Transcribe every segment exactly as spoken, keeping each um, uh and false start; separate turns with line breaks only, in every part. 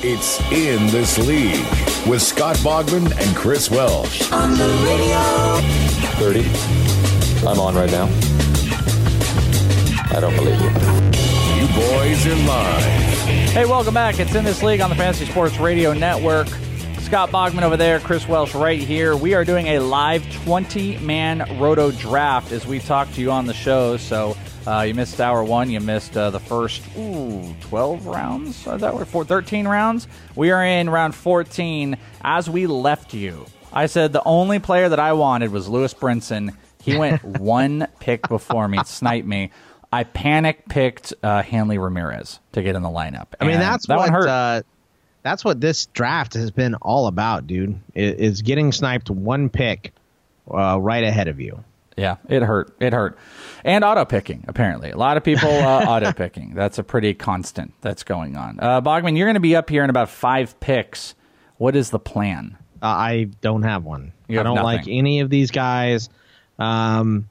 It's In This League with Scott Bogman and Chris Welsh.
On the radio.
thirty. I'm on right now. I don't believe you.
You boys are live.
Hey, welcome back. It's In This League on the Fantasy Sports Radio Network. Scott Bogman over there, Chris Welsh right here. We are doing a live twenty-man roto draft as we talk to you on the show. So uh, you missed hour one. You missed uh, the first ooh, twelve rounds. Is that what, for thirteen rounds? We are in round fourteen. As we left you, I said the only player that I wanted was Lewis Brinson. He went one pick before me, sniped me. I panic picked uh, Hanley Ramirez to get in the lineup.
I mean, that's
that
what
one hurt.
Uh, that's what this draft has been all about, dude. Is getting sniped one pick uh, right ahead of you.
Yeah, it hurt. It hurt. And auto picking, apparently. A lot of people uh, auto picking. That's a pretty constant that's going on. Uh, Bogman, you're going to be up here in about five picks. What is the plan?
Uh, I don't have one.
You
I
have
don't
nothing.
like any of these guys. Um,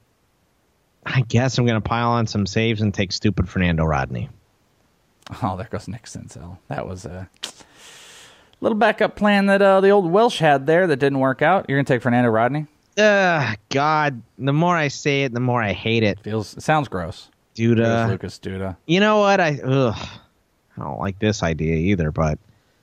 I guess I'm going to pile on some saves and take stupid Fernando Rodney.
Oh, there goes Nick Senzel. That was a little backup plan that uh, the old Welsh had there that didn't work out. You're going to take Fernando Rodney?
Ugh, God, the more I say it, the more I hate it.
Feels it sounds gross.
Duda.
Lucas Duda.
You know what? I ugh, I don't like this idea either, but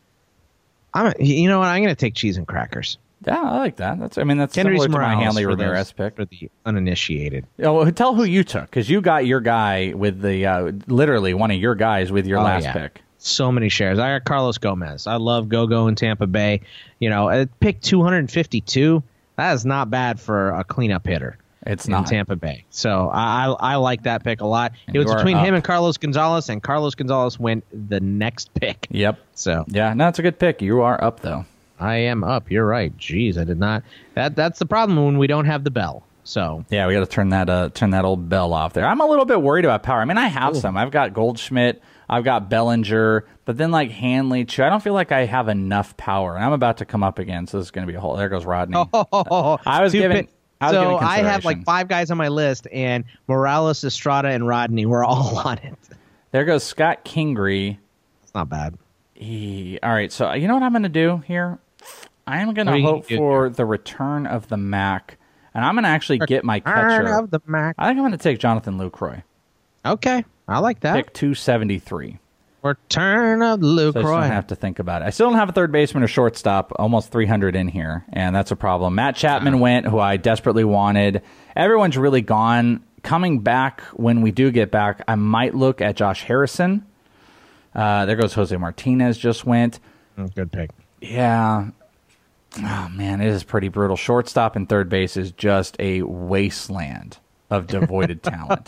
I'm. You know what? I'm going to take cheese and crackers.
Yeah, I like that. That's. I mean, that's
Kendrys
similar to my
Morales
Hanley
for
Ramirez
those-
pick.
for the uninitiated.
Oh, well, tell who you took, because you got your guy with the uh, literally one of your guys with your
Oh,
last
yeah.
pick.
So many shares. I got Carlos Gomez. I love Go-Go in Tampa Bay. You know, at pick two hundred fifty-two, that is not bad for a cleanup hitter.
It's
in
not.
Tampa Bay. So I, I I like that pick a lot.
And
it was
you are
between him
up.
and Carlos Gonzalez, and Carlos Gonzalez went the next pick.
Yep.
So
Yeah, no, it's a good pick. You are up though.
I am up. You're right. Jeez, I did not. That that's the problem when we don't have the bell. So
Yeah, we got to turn that uh, turn that old bell off there. I'm a little bit worried about power. I mean, I have
Ooh.
some. I've got Goldschmidt. I've got Bellinger. But then like Hanley, too. I don't feel like I have enough power. And I'm about to come up again, so this is going to be a whole. There goes Rodney.
Oh,
I was
two
giving.
pi-
I was
so
giving
I have like
consideration.
five guys on my list, and Morales, Estrada, and Rodney were all on it.
There goes Scott Kingery.
It's not bad.
He, all right, so you know what I'm going to do here? I am going
What
to
are you
hope
gonna do
for the return of the Mac, and I'm going to actually get my
Return
catcher.
of the Mac.
I think I'm going to take Jonathan Lucroy.
Okay, I like that.
Pick two seventy-three.
Return of
So I just don't
Lucroy.
have to think about it. I still don't have a third baseman or shortstop. Almost three hundred in here, and that's a problem. Matt Chapman went, who I desperately wanted. Everyone's really gone. Coming back, when we do get back, I might look at Josh Harrison. Uh, there goes Jose Martinez just went.
Mm, Good pick.
Yeah. Oh, man, it is pretty brutal. Shortstop and third base is just a wasteland of devoided talent.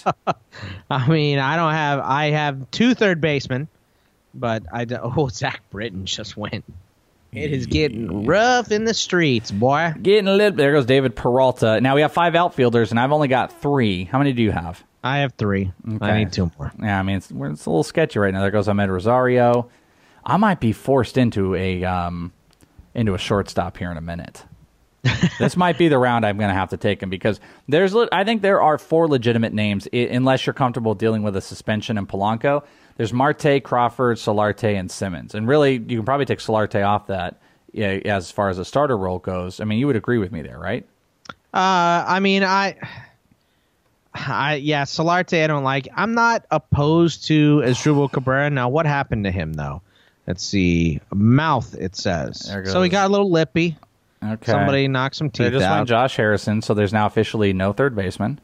I mean, I don't have. I have two third basemen, but I don't. Oh, Zach Britton just went. It is getting rough in the streets, boy.
Getting a little. There goes David Peralta. Now we have five outfielders, and I've only got three. How many do you have?
I have three.
Okay.
I need two more.
Yeah, I mean it's, we're- it's a little sketchy right now. There goes Ahmed Rosario. I might be forced into a um, into a shortstop here in a minute. This might be the round I'm going to have to take him because there's. le- I think there are four legitimate names, I- unless you're comfortable dealing with a suspension in Polanco. There's Marte, Crawford, Solarte, and Simmons. And really, you can probably take Solarte off that yeah, as far as a starter role goes. I mean, you would agree with me there, right?
Uh, I mean, I, I yeah, Solarte, I don't like. I'm not opposed to Asdrubal Cabrera. Now, what happened to him though? Let's see. Mouth, it says.
There
So he
goes.
got a little lippy.
Okay.
Somebody knocked some
They
teeth
just went
out.
Josh Harrison, so there's now officially no third baseman.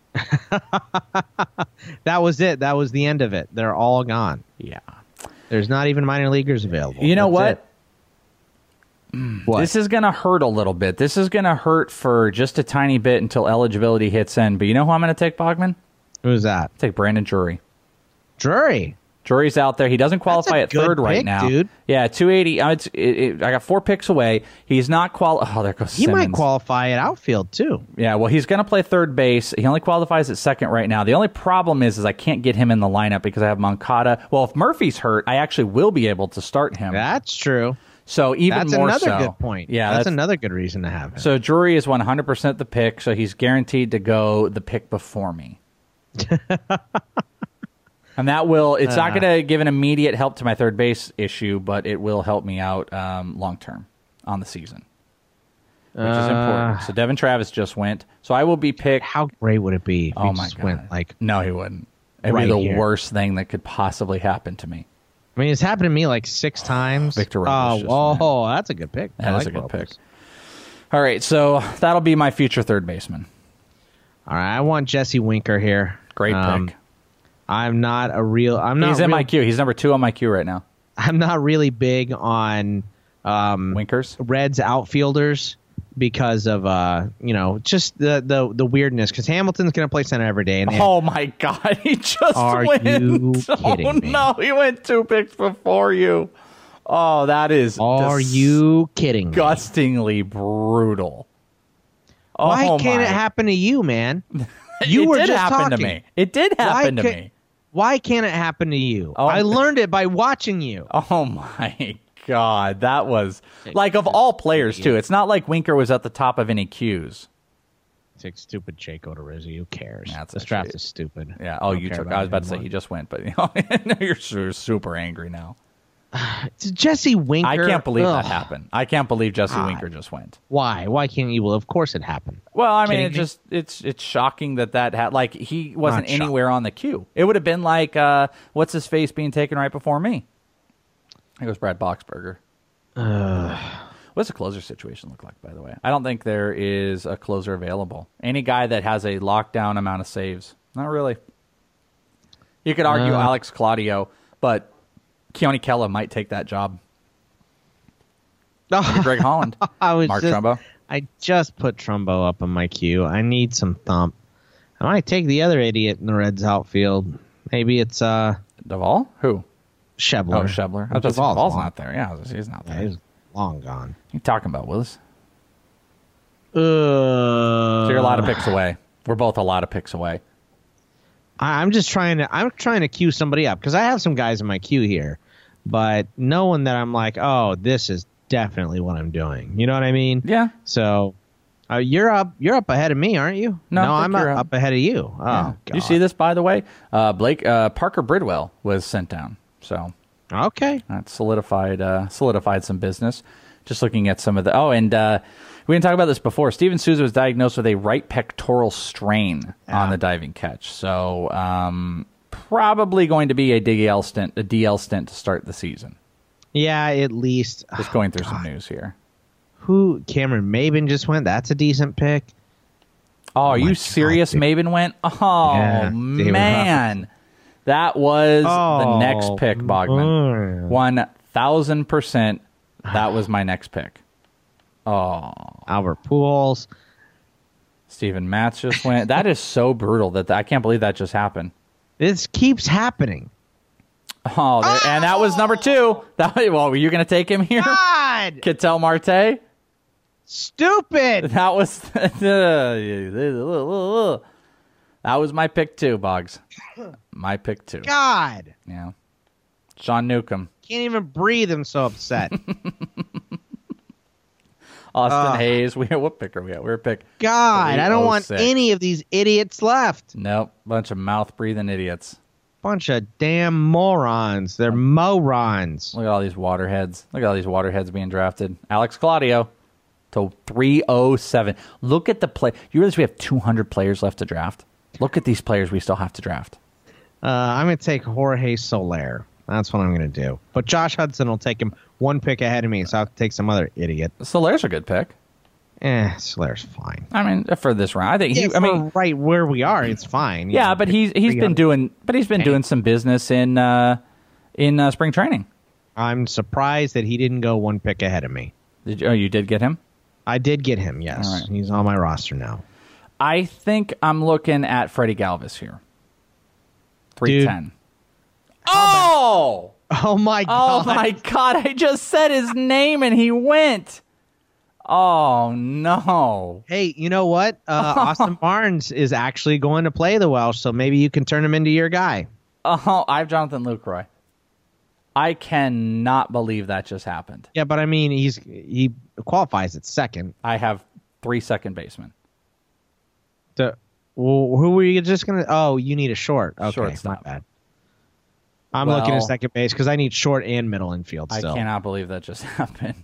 That was it. That was the end of it. They're all gone.
Yeah.
There's not even minor leaguers available.
You know
That's
what?
it. What?
This is going to hurt a little bit. This is going to hurt for just a tiny bit until eligibility hits in. But you know who I'm going to take, Bogman?
Who's that?
Take Brandon Drury.
Drury.
Drury's out there. He doesn't qualify
a
at
good
third right
pick,
now.
dude.
Yeah, two eighty. Uh, it's, it, it, I got four picks away. He's not qual. Oh, there goes
He
Simmons.
might qualify at outfield too.
Yeah, well, he's going to play third base. He only qualifies at second right now. The only problem is, is I can't get him in the lineup because I have Moncada. Well, if Murphy's hurt, I actually will be able to start him.
That's true.
So even
That's
more
another
so.
good point.
Yeah,
that's,
that's,
another good reason to have him.
So Drury is one hundred percent the pick, so he's guaranteed to go the pick before me. And that will, it's
Uh.
not going to give an immediate help to my third base issue, but it will help me out um, long term on the season, which is important. So Devin Travis just went. So I will be picked.
How great would it be if
Oh
he
my
just
God.
went like?
No, he wouldn't. It'd
Right
be the
here.
worst thing that could possibly happen to me.
I mean, it's happened to me like six times.
Victor Robles
Oh,
just
oh,
went.
oh, that's a good pick.
That
I
is
like
a good
Robles.
pick. All right, so that'll be my future third baseman.
All right, I want Jesse Winker here.
Great
Um,
pick.
I'm not a real. I'm not.
He's in
real,
my queue. He's number two on my queue right now.
I'm not really big on um,
Winkers.
Reds outfielders because of uh, you know, just the the the weirdness. Because Hamilton's going to play center every day, and they have-
Oh my God, he just
Are
went.
you
oh
kidding me?
no, he went two picks before you. Oh, that is
are you kidding me?
disgustingly brutal. Oh,
Why can't
my.
it happen to you, man? You
it
were
did
just
happen
talking.
to me. It did happen to
ca-
me.
Why can't it happen to you?
Oh.
I learned it by watching you.
Oh my God, that was like of all players too. It's not like Winker was at the top of any queues.
Take stupid Jake Odorizzi. Who cares?
That's
this
a
draft
shit.
is stupid.
Yeah. Oh,
don't
you
care
took.
about
I was
it
about to say
anymore.
he just went, but you know, you're su- super angry now.
It's Jesse Winker.
I can't believe
Ugh.
that happened. I can't believe Jesse
God.
Winker just went.
Why? Why can't you? Well, of course it happened.
Well, I mean,
Kidding
it
me?
just it's it's shocking that that had like he wasn't
Not
anywhere on the queue. It would have been like uh, what's his face being taken right before me. It was Brad Boxberger. What's the closer situation look like, by the way? I don't think there is a closer available. Any guy that has a lockdown amount of saves, not really. You could argue
Uh.
Alex Claudio, but Keone Kella might take that job. Greg Holland,
I was
Mark
just,
Trumbo.
I just put Trumbo up on my queue. I need some thump. I might take the other idiot in the Reds outfield. Maybe it's uh
Duvall? Who?
Shebler.
Oh, Shebler. I was just
Duvall's
Duvall's
long.
not there. Yeah, he's not
Yeah,
there.
he's long gone.
You talking about Willis?
Uh,
So you're a lot of picks away. We're both a lot of picks away.
I- I'm just trying to. I'm trying to queue somebody up because I have some guys in my queue here, but no one that I'm like, oh, this is definitely what I'm doing. You know what I mean?
Yeah.
So uh, you're up. You're up ahead of me, aren't you?
No, I think
I'm
you're
up,
up.
up ahead of you. Oh,
Yeah.
God.
Did you see this, by the way? Uh, Blake uh, Parker Bridwell was sent down. So
Okay.
that solidified uh, solidified some business. Just looking at some of the oh, and uh, we didn't talk about this before. Steven Souza was diagnosed with a right pectoral strain on the diving catch, so um, probably going to be a D L stint, a D L stint to start the season.
Yeah, at least.
Just going through some news here.
Who? Cameron Maben just went. That's a decent pick.
Oh, are
my
you
God,
serious?
dude.
Maven went. Oh
Yeah, David
man, that was the
Oh,
next pick, Bogman.
man.
One thousand percent. That was my next pick. Oh,
Albert Pujols.
Stephen Matz just went. That is so brutal. That I can't believe that just happened.
This keeps happening.
Oh, there, and that was number two. That well, were you going to take him here?
God,
Ketel Marte.
stupid.
That was that was my pick too, Boggs. My pick too.
God,
Yeah, Sean Newcomb,
can't even breathe. I'm so upset.
Austin
Uh,
Hayes. We what pick are we at? We're pick.
God, I don't want
three oh six.
any of these idiots left.
Nope, bunch of mouth breathing idiots.
Bunch of damn morons. They're morons.
Look at all these waterheads. Look at all these waterheads being drafted. Alex Claudio to three oh seven. Look at the play. You realize we have two hundred players left to draft? Look at these players we still have to draft.
Uh, I'm going to take Jorge Soler. That's what I'm going to do. But Josh Hudson will take him one pick ahead of me, so I'll take some other idiot.
Soler's a good pick.
Eh, Soler's fine.
I mean, for this round, I think he.
Yeah,
I mean,
for right where we are, it's fine.
yeah,
You know,
but he's he's been
300.
doing, but he's been doing some business in uh, in uh, spring training.
I'm surprised that he didn't go one pick ahead of me.
Did you, oh, you did get him?
I did get him, yes.
All right.
He's on my roster now.
I think I'm looking at Freddie Galvis here. Three ten. Oh.
Oh, my
Oh
God.
my God, I just said his name and he went. Oh no.
Hey, you know what? Uh, Austin Barnes is actually going to play the Welsh, so maybe you can turn him into your guy.
Oh, I have Jonathan Lucroy. I cannot believe that just happened.
Yeah, but I mean, he's he qualifies at second.
I have three second basemen.
The, well, who were you just going to? Oh, you need a short. Okay,
Shortstop.
my bad. I'm
Well,
looking at second base because I need short and middle infield
I
still.
cannot believe that just happened.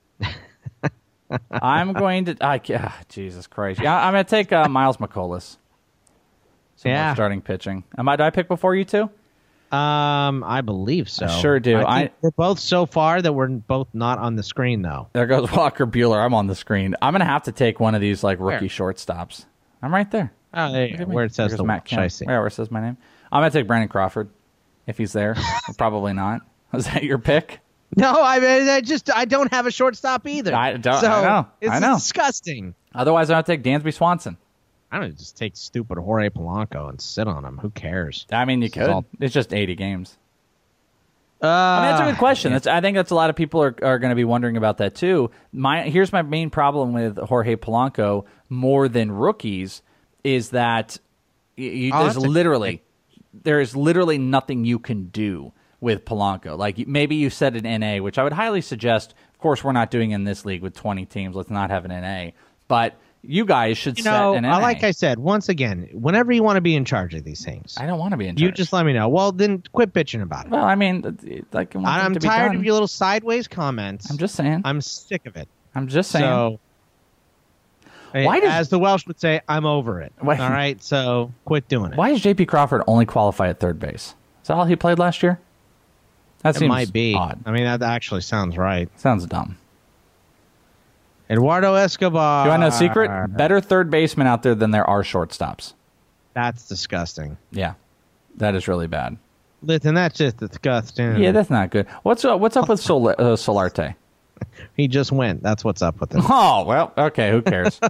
I'm going to. I ah, Jesus Christ. Yeah, I'm going to take uh, Miles McCollum. Some
Yeah.
more starting pitching. Am I? Did I pick before you two?
Um, I believe so.
I sure do.
I think
I-
we're both so far that we're both not on the screen though.
There goes Walker Bueller. I'm on the screen. I'm going to have to take one of these like rookie
Where?
shortstops. I'm right there.
Oh, there you
Look
go.
at me.
Where it says
There's
the
Matt
Welsh,
Kemp.
I see.
Yeah, where it says my name. I'm going to take Brandon Crawford if he's there. Probably not. Was that your pick?
No, I mean, I just I don't have a shortstop either.
I don't-
So
I know.
It's
I know.
disgusting.
Otherwise, I'm going to take Dansby Swanson.
I don't just take stupid Jorge Polanco and sit on him. Who cares?
I mean, you
This is
could.
all-
It's just eighty games.
Uh,
I mean, that's a good question. That's, I think that's a lot of people are, are going to be wondering about that too. My here's my main problem with Jorge Polanco more than rookies is that y you,
Oh,
there's
that's a-
literally there is literally nothing you can do with Polanco. Like maybe you set an N A, which I would highly suggest. Of course, we're not doing in this league with twenty teams. Let's not have an N A. But you guys should
You
set
know,
an N A.
I- like I said, once again, whenever you want to be in charge of these things,
I don't want to be in charge.
you just let me know. Well, then quit bitching about it.
Well, I mean, it- like I want them
I'm
to be
tired
done.
of your little sideways comments.
I'm just saying.
I'm sick of it.
I'm just saying.
So,
Why does-
as the Welsh would say, I'm over it.
Why-
All right, so quit doing it.
Why does J P Crawford only qualify at third base? Is that all he played last year? That
It
seems
might be.
odd.
I mean, that actually sounds right.
Sounds dumb.
Eduardo Escobar.
Do you want to know a secret? Better third basemen out there than there are shortstops.
That's disgusting.
Yeah, that is really bad.
Listen, that's just disgusting.
Yeah, that's not good. What's uh, what's up with Sol- uh, Solarte?
He just went. That's what's up with him.
Oh well, okay. Who cares?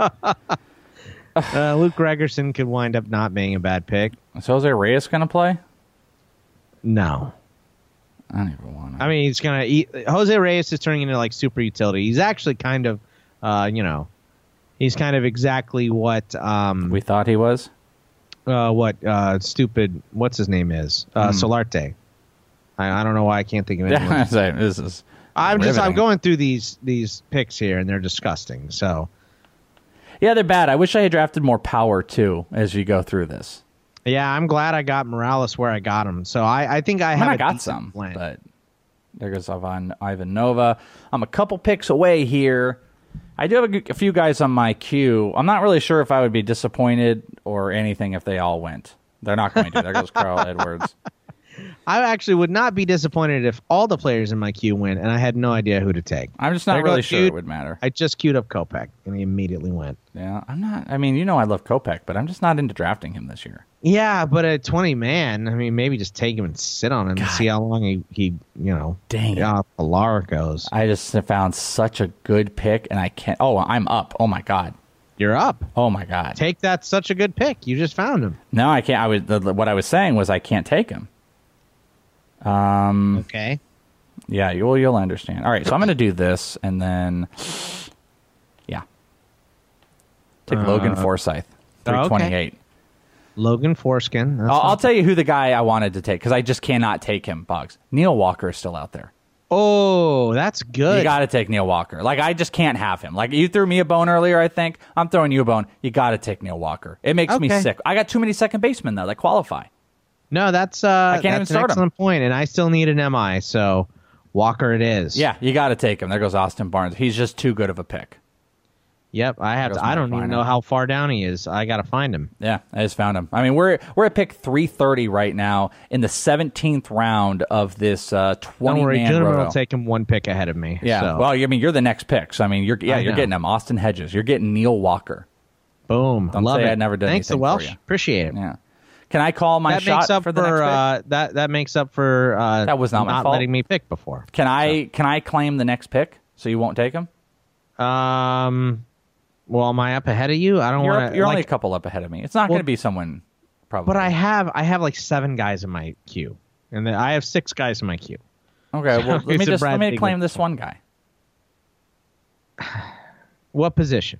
uh, Luke Gregerson could wind up not being a bad pick.
Is Jose Reyes gonna play?
No.
I don't even want to.
I mean, he's going to eat. Jose Reyes is turning into like super utility. He's actually kind of, uh, you know, he's kind of exactly what, um,
We thought he was.
uh, what, uh, stupid, what's his name is? Uh,
Hmm.
Solarte. I, I don't know why I can't think of it.
Yeah, this is.
I'm just, I'm
riveting.
going through these, these picks here and they're disgusting. So,
Yeah, they're bad. I wish I had drafted more power too as you go through this.
yeah, I'm glad I got Morales where I got him. So I, I think I
I
have
mean, I
a
got
decent
some,
blend.
but there goes Ivan Ivan Nova. I'm a couple picks away here. I do have a, g- a few guys on my queue. I'm not really sure if I would be disappointed or anything if they all went. They're not going to. There goes Carl Edwards.
I actually would not be disappointed if all the players in my queue went and I had no idea who to take.
I'm just not
There
really
goes
sure
Jude.
it would matter.
I just queued up Kopech and he immediately went.
Yeah, I'm not. I mean, you know, I love Kopech, but I'm just not into drafting him this year.
Yeah, but at twenty man, I mean, maybe just take him and sit on him and
God.
see how long he, he you know,
Dang it.
yeah, Pilar goes.
I just found such a good pick, and I can't. Oh, I'm up. Oh my god.
You're up.
Oh my god.
Take that such a good pick. You just found him.
No, I can't. I was the, what I was saying was I can't take him. Um.
Okay.
Yeah, you'll you'll understand. All right, so I'm going to do this, and then, yeah, take Logan
Uh,
Forsythe,
oh, okay.
three twenty-eight.
Logan Foreskin. That's
I'll, I'll
not-
tell you who the guy I wanted to take because I just cannot take him. Bugs. Neil Walker is still out there.
oh, that's good.
You got to take Neil Walker. Like I just can't have him. Like you threw me a bone earlier. I think I'm throwing you a bone. You got to take Neil Walker. It makes me
Okay.
sick. I got too many second basemen though that qualify.
no, that's uh,
can't even
that's
start
an
him.
excellent point, and I still need an M I, so Walker it is.
Yeah, you got to take him. There goes Austin Barnes. He's just too good of a pick.
Yep. I have
Goes
to. I
Matt
don't even
Minor.
know how far down he is. I got to find him.
Yeah, I just found him. I mean, we're we're at pick three thirty right now in the seventeenth round of this uh,
Don't
twenty
worry,
man
gentlemen
roto.
will take him one pick ahead of me.
yeah,
So,
well, I mean, you're the next pick. So I mean, you're yeah,
I
you're
know.
getting him. Austin Hedges. You're getting Neil Walker.
boom.
Don't
Love
say
it.
I'd never done
Thanks, the
anything for
Welsh.
you.
Appreciate it.
Yeah. Can I call my
that
shot
makes up
for
for,
the next pick?
uh, that. That makes up for uh,
That was not my fault.
letting me pick before.
Can I can I claim the next pick so you won't take him?
Um, well, am I up ahead of you? I don't
You're,
want
up,
to.
you're
like,
only a couple up ahead of me. It's not
Well,
going to be someone probably.
but I have I have like seven guys in my queue, and then I have six guys in my queue.
okay. Well, let me
It's a
just let
Brad
me
Pitt
claim
with-
this one guy.
What position?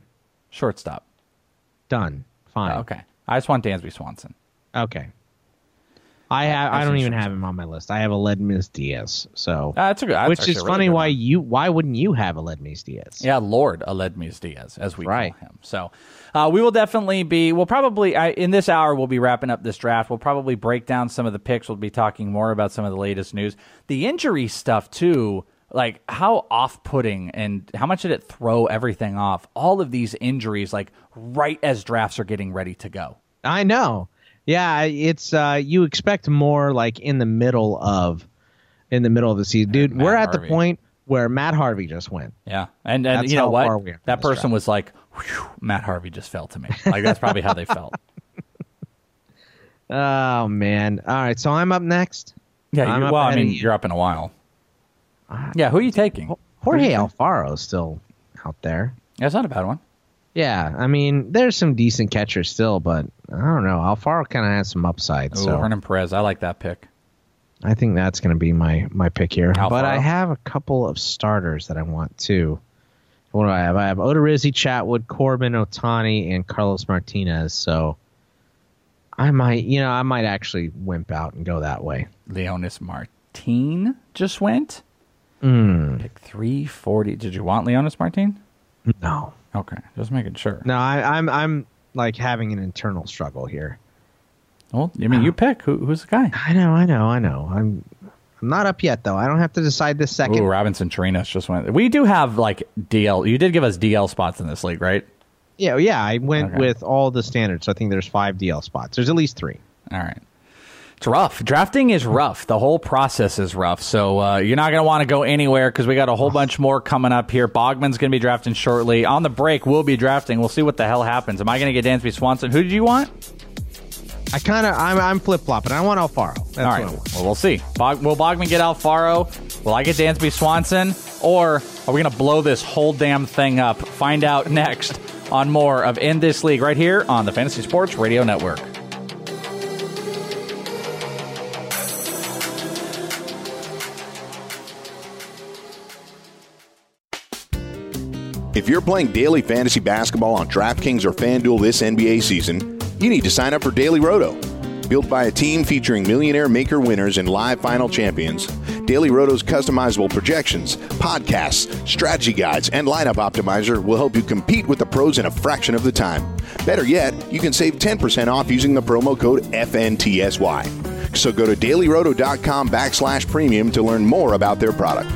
Shortstop.
Done. Fine.
Okay. I just want Dansby Swanson.
Okay. I have. I
That's
don't even
interesting.
have him on my list. I have Aledmys Diaz. So,
Uh, that's a good. That's
which
actually
is
a really
funny.
good
Why
one.
you? Why wouldn't you have Aledmys Diaz?
Yeah, Lord Aledmys Diaz, as we
Right.
call him. So uh, we will definitely be, we'll probably, I, in this hour, we'll be wrapping up this draft. We'll probably break down some of the picks. We'll be talking more about some of the latest news. The injury stuff, too, like how off-putting and how much did it throw everything off? All of these injuries, like right as drafts are getting ready to go.
I know. Yeah, it's uh, you expect more like in the middle of in the middle of the season, dude.
Matt
we're at
Harvey.
the point where Matt Harvey just went.
Yeah, and and
That's
you know
how
what?
far we are from
That
this
person
draft.
was like, "Whew, Matt Harvey just fell to me." Like that's probably how they felt.
Oh man! All right, so I'm up next.
Yeah,
I'm
you,
up
well, I
ahead of
mean,
you.
you're up in a while. Yeah, who are you taking?
Jorge Alfaro is still out there.
That's not a bad one.
Yeah, I mean, there's some decent catchers still, but I don't know. Alfaro kind of has some upside,
Ooh,
so
Hernan Perez, I like that pick.
I think that's going to be my my pick here.
Alfaro.
But I have a couple of starters that I want too. What do I have? I have Odorizzi, Chatwood, Corbin, Otani, and Carlos Martinez. So I might, you know, I might actually wimp out and go that way.
Leonis Martin just went.
Mm,
Pick three forty. Did you want Leonis Martin?
no,
Okay, just making sure.
no, I, I'm I'm like having an internal struggle here.
Well, I mean, you pick. Who, who's the guy?
I know, I know, I know. I'm I'm not up yet though. I don't have to decide this second.
Ooh, Robinson Chirinos just went. We do have like D L. You did give us D L spots in this league, right?
Yeah, yeah. I went
Okay.
with all the standards. So I think there's five D L spots. There's at least three.
All right. It's rough. Drafting is rough. The whole process is rough. So uh, you're not going to want to go anywhere because we got a whole bunch more coming up here. Bogman's going to be drafting shortly. On the break, we'll be drafting. We'll see what the hell happens. Am I going to get Dansby Swanson? Who did you want?
I kind of I'm I'm flip flopping. I want Alfaro. That's
All
what
right.
I want.
Well, we'll see. Bog- will Bogman get Alfaro? Will I get Dansby Swanson? Or are we going to blow this whole damn thing up? Find out next on more of In This League right here on the Fantasy Sports Radio Network.
If you're playing daily fantasy basketball on DraftKings or FanDuel this N B A season, you need to sign up for Daily Roto. Built by a team featuring millionaire maker winners and live final champions, Daily Roto's customizable projections, podcasts, strategy guides, and lineup optimizer will help you compete with the pros in a fraction of the time. Better yet, you can save ten percent off using the promo code F N T S Y. So go to dailyroto.com backslash premium to learn more about their product.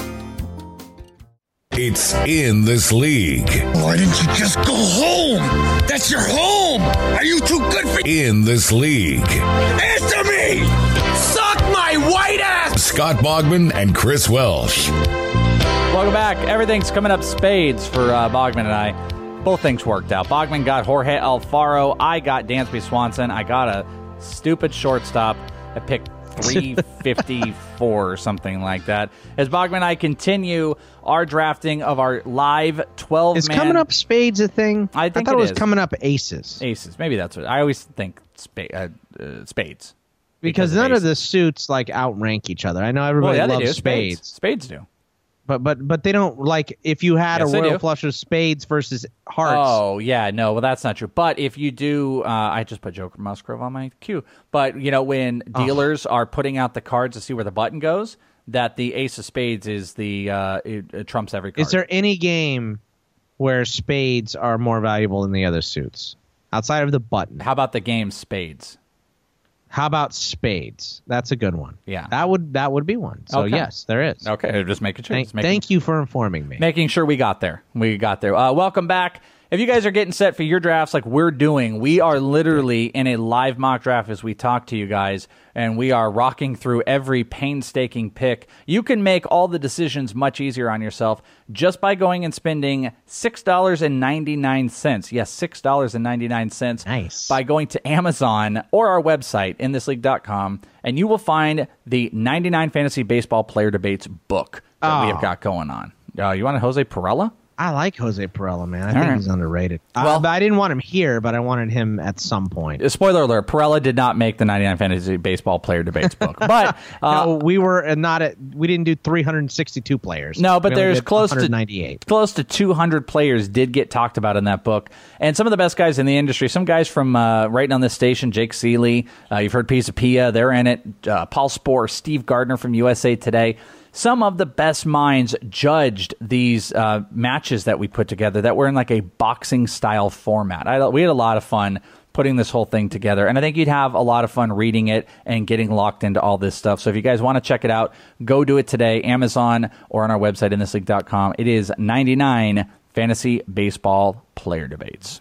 It's In This League.
Why didn't you just go home? That's your home. Are you too good for
In This League.
Answer me? Suck my white ass.
Scott Bogman and Chris Welsh.
Welcome back. Everything's coming up spades for uh, Bogman and I. Both things worked out. Bogman got Jorge Alfaro. I got Dansby Swanson. I got a stupid shortstop. I picked three fifty-four or something like that. As Bogman and I continue our drafting of our live twelve man...
Is coming up spades a thing?
I think
thought
it
it was
is.
coming up aces.
Aces. Maybe that's what... I always think spa- uh, uh, spades.
Because,
of
none of
aces.
the suits like outrank each other. I know
Well,
everybody
yeah, they do.
loves
Spades.
spades,
Spades do.
but but but they don't like if you had
Yes,
a
they
royal
do.
flush of spades versus hearts.
Oh, yeah, no, well, that's not true. But if you do, uh, I just put Joker Musgrove on my queue. But, you know, when dealers are putting out the cards to see where the button goes, that the ace of spades is the, uh, it, it trumps every card.
Is there any game where spades are more valuable than the other suits outside of the button?
How about the game spades?
How about spades? That's a good one.
Yeah.
that would that would be one. So
Okay.
yes, there is.
Okay, just making sure.
Thank,
Just making,
thank you for informing me.
making sure we got there. We got there. Uh, welcome back. If you guys are getting set for your drafts like we're doing, we are literally in a live mock draft as we talk to you guys, and we are rocking through every painstaking pick. You can make all the decisions much easier on yourself just by going and spending six dollars and ninety-nine cents. Yes, six dollars and ninety-nine cents.
Nice.
By going to Amazon or our website, in this league dot com, and you will find the ninety-nine Fantasy Baseball Player Debates book that we have
Oh.
got going on. Uh, you want a Jose Perella?
I like Jose Perella, man. I
All
think
right.
he's underrated.
Well-
uh, but I didn't want him here, but I wanted him at some point.
Spoiler alert: Perella did not make the ninety-nine Fantasy Baseball Player Debates book, but uh,
no, we were uh, not at. We didn't do three hundred sixty-two players.
No, but
We only
there's
did
close to
one hundred ninety-eight.
Close to two hundred players did get talked about in that book, and some of the best guys in the industry. Some guys from uh, right on this station, Jake Seeley. Uh, you've heard Pisa Pia; they're in it. Uh, Paul Spohr, Steve Gardner from U S A Today. Some of the best minds judged these uh, matches that we put together that were in like a boxing style format. I, we had a lot of fun putting this whole thing together, and I think you'd have a lot of fun reading it and getting locked into all this stuff. So if you guys want to check it out, go do it today, Amazon or on our website, in this league dot com. It is ninety-nine Fantasy Baseball Player Debates.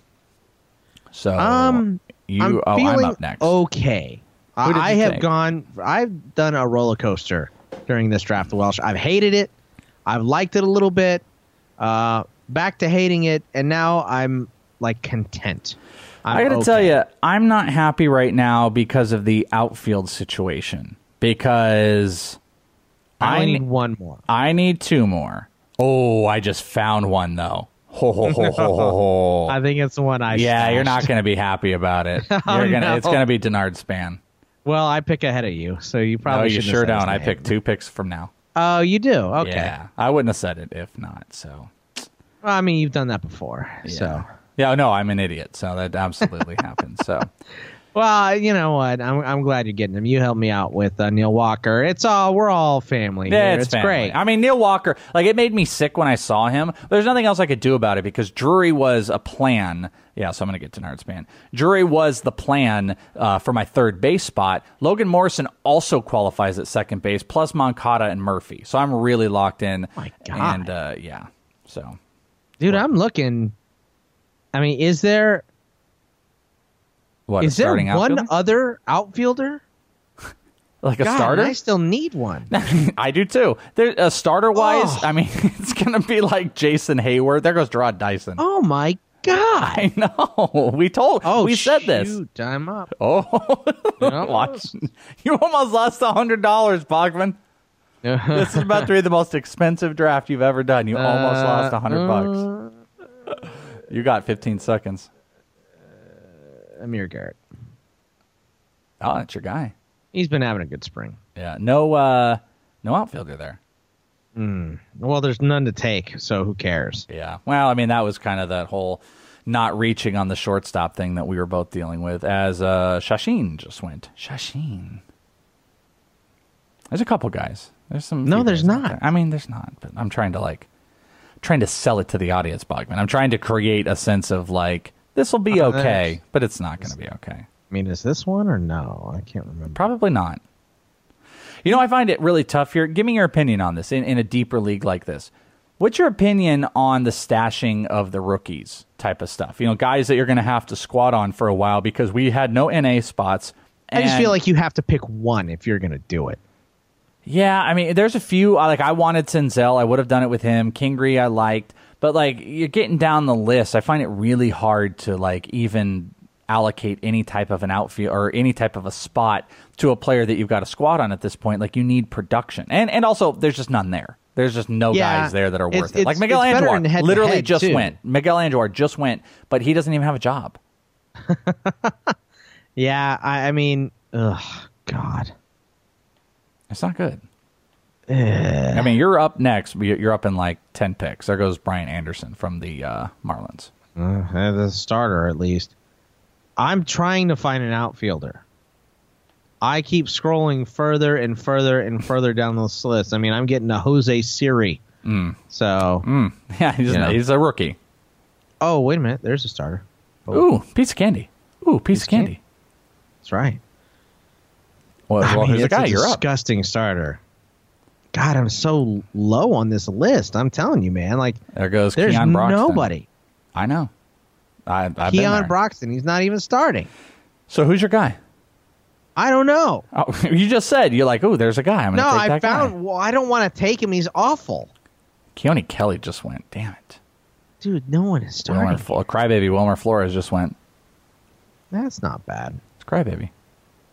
So
Um,
you,
I'm
oh,
feeling
I'm up next.
okay.
Who did
I
you
have
take?
gone. I've done a roller coaster during this draft. The Welsh. I've hated it. I've liked it a little bit. Uh, back to hating it, and now I'm like content. I'm
I got to
okay.
tell you, I'm not happy right now because of the outfield situation. Because
I
I
need
ne-
one more.
I need two more. Oh, I just found one though. Ho ho ho ho ho ho.
I think it's the one I.
Yeah, you're not
stashed.
going to be happy about it. You're
Oh,
gonna,
no.
It's going to be Denard Span.
Well, I pick ahead of you, so you
No,
probably.
you
shouldn't
sure
have said his
don't. I
name.
picked two picks from now.
Oh, you do. Okay.
Yeah, I wouldn't have said it if not. So
Well, I mean, you've done that before. So.
yeah, no, I'm an idiot. So that absolutely happened. So
Well, you know what? I'm I'm glad you're getting him. You helped me out with uh, Neil Walker. It's all we're all family.
yeah,
here.
it's,
it's
family.
great.
I mean, Neil Walker, like it made me sick when I saw him. There's nothing else I could do about it because Drury was a plan. Yeah, so I'm going to get Denard Span. Drury was the plan uh, for my third base spot. Logan Morrison also qualifies at second base, plus Moncada and Murphy. So I'm really locked in.
My God.
And uh, yeah, so
Dude, I'm looking. I mean, is there
what?
is
a
there
starting
one
outfielder?
other outfielder?
like a
God,
starter?
I still need one.
I do too. There, uh, starter wise,
Oh.
I mean, it's going to be like Jason Hayward. There goes Gerard Dyson.
Oh my God!
I know. We told.
Oh,
we said this.
shoot, I'm up.
Oh,
Yeah.
watch! You almost lost a hundred dollars, Bogman. This is about to be the most expensive draft you've ever done. You almost
Uh,
lost a hundred bucks. You got fifteen seconds.
Amir Garrett.
Oh, that's your guy.
He's been having a good spring.
Yeah. No. Uh, no outfielder there.
Well, there's none to take, so who cares?
Yeah. Well, I mean, that was kind of that whole not reaching on the shortstop thing that we were both dealing with as uh, Shashin just went. Shashin. There's a couple guys. There's some.
No,
few
there's
guys out
not.
there. I mean, there's not. But I'm trying to like, trying to sell it to the audience, Bogman. I'm trying to create a sense of like this will be
Uh,
okay,
there's-
but it's not going to be okay.
I mean, is this one or no? I can't remember.
Probably not. You know, I find it really tough here. Give me your opinion on this in, in a deeper league like this. What's your opinion on the stashing of the rookies type of stuff? You know, guys that you're going to have to squat on for a while because we had no N A spots.
I just
and-
feel like you have to pick one if you're going to do it.
Yeah, I mean, there's a few. I- Like, I wanted Senzel. I would have done it with him. Kingery, I liked. But, like, you're getting down the list. I find it really hard to, like, even allocate any type of an outfield or any type of a spot to a player that you've got a squad on at this point. Like, you need production. And and also, there's just none there. There's just no
Yeah,
guys there that are
it's-
worth it. Like,
it's-
Miguel
it's better in
Andujar
head-to-head,
literally just
too.
went. Miguel Andujar just went, but he doesn't even have a job.
Yeah, I, I mean, ugh, God.
It's not good. I mean, you're up next. You're up in like ten picks. There goes Brian Anderson from the uh, Marlins.
Uh, as a starter, at least. I'm trying to find an outfielder. I keep scrolling further and further and further down this list. I mean, I'm getting a Jose Siri.
Mm.
So,
Mm. Yeah, he's,
Yeah.
he's a rookie.
oh, wait a minute. There's a starter. Oh,
Ooh, piece of candy. Ooh, piece, of candy.
That's right.
Well,
I
well
mean,
here's a
it's
guy.
a
You're up.
disgusting starter. God, I'm so low on this list. I'm telling you, man. Like,
There goes
there's
Keon Broxton.
nobody.
I know. I, I've been
Keon
there.
Broxton. He's not even starting.
So who's your guy?
I don't know.
Oh, you just said you're like, oh, there's a guy. I'm
No,
gonna take
I
that
found.
guy.
Well, I don't want to take him. He's awful,
Keone Kelly just went. Damn it.
dude. No one is
Wilmer,
starting.
Fl- Crybaby Wilmer Flores just went.
That's not bad.
It's Crybaby.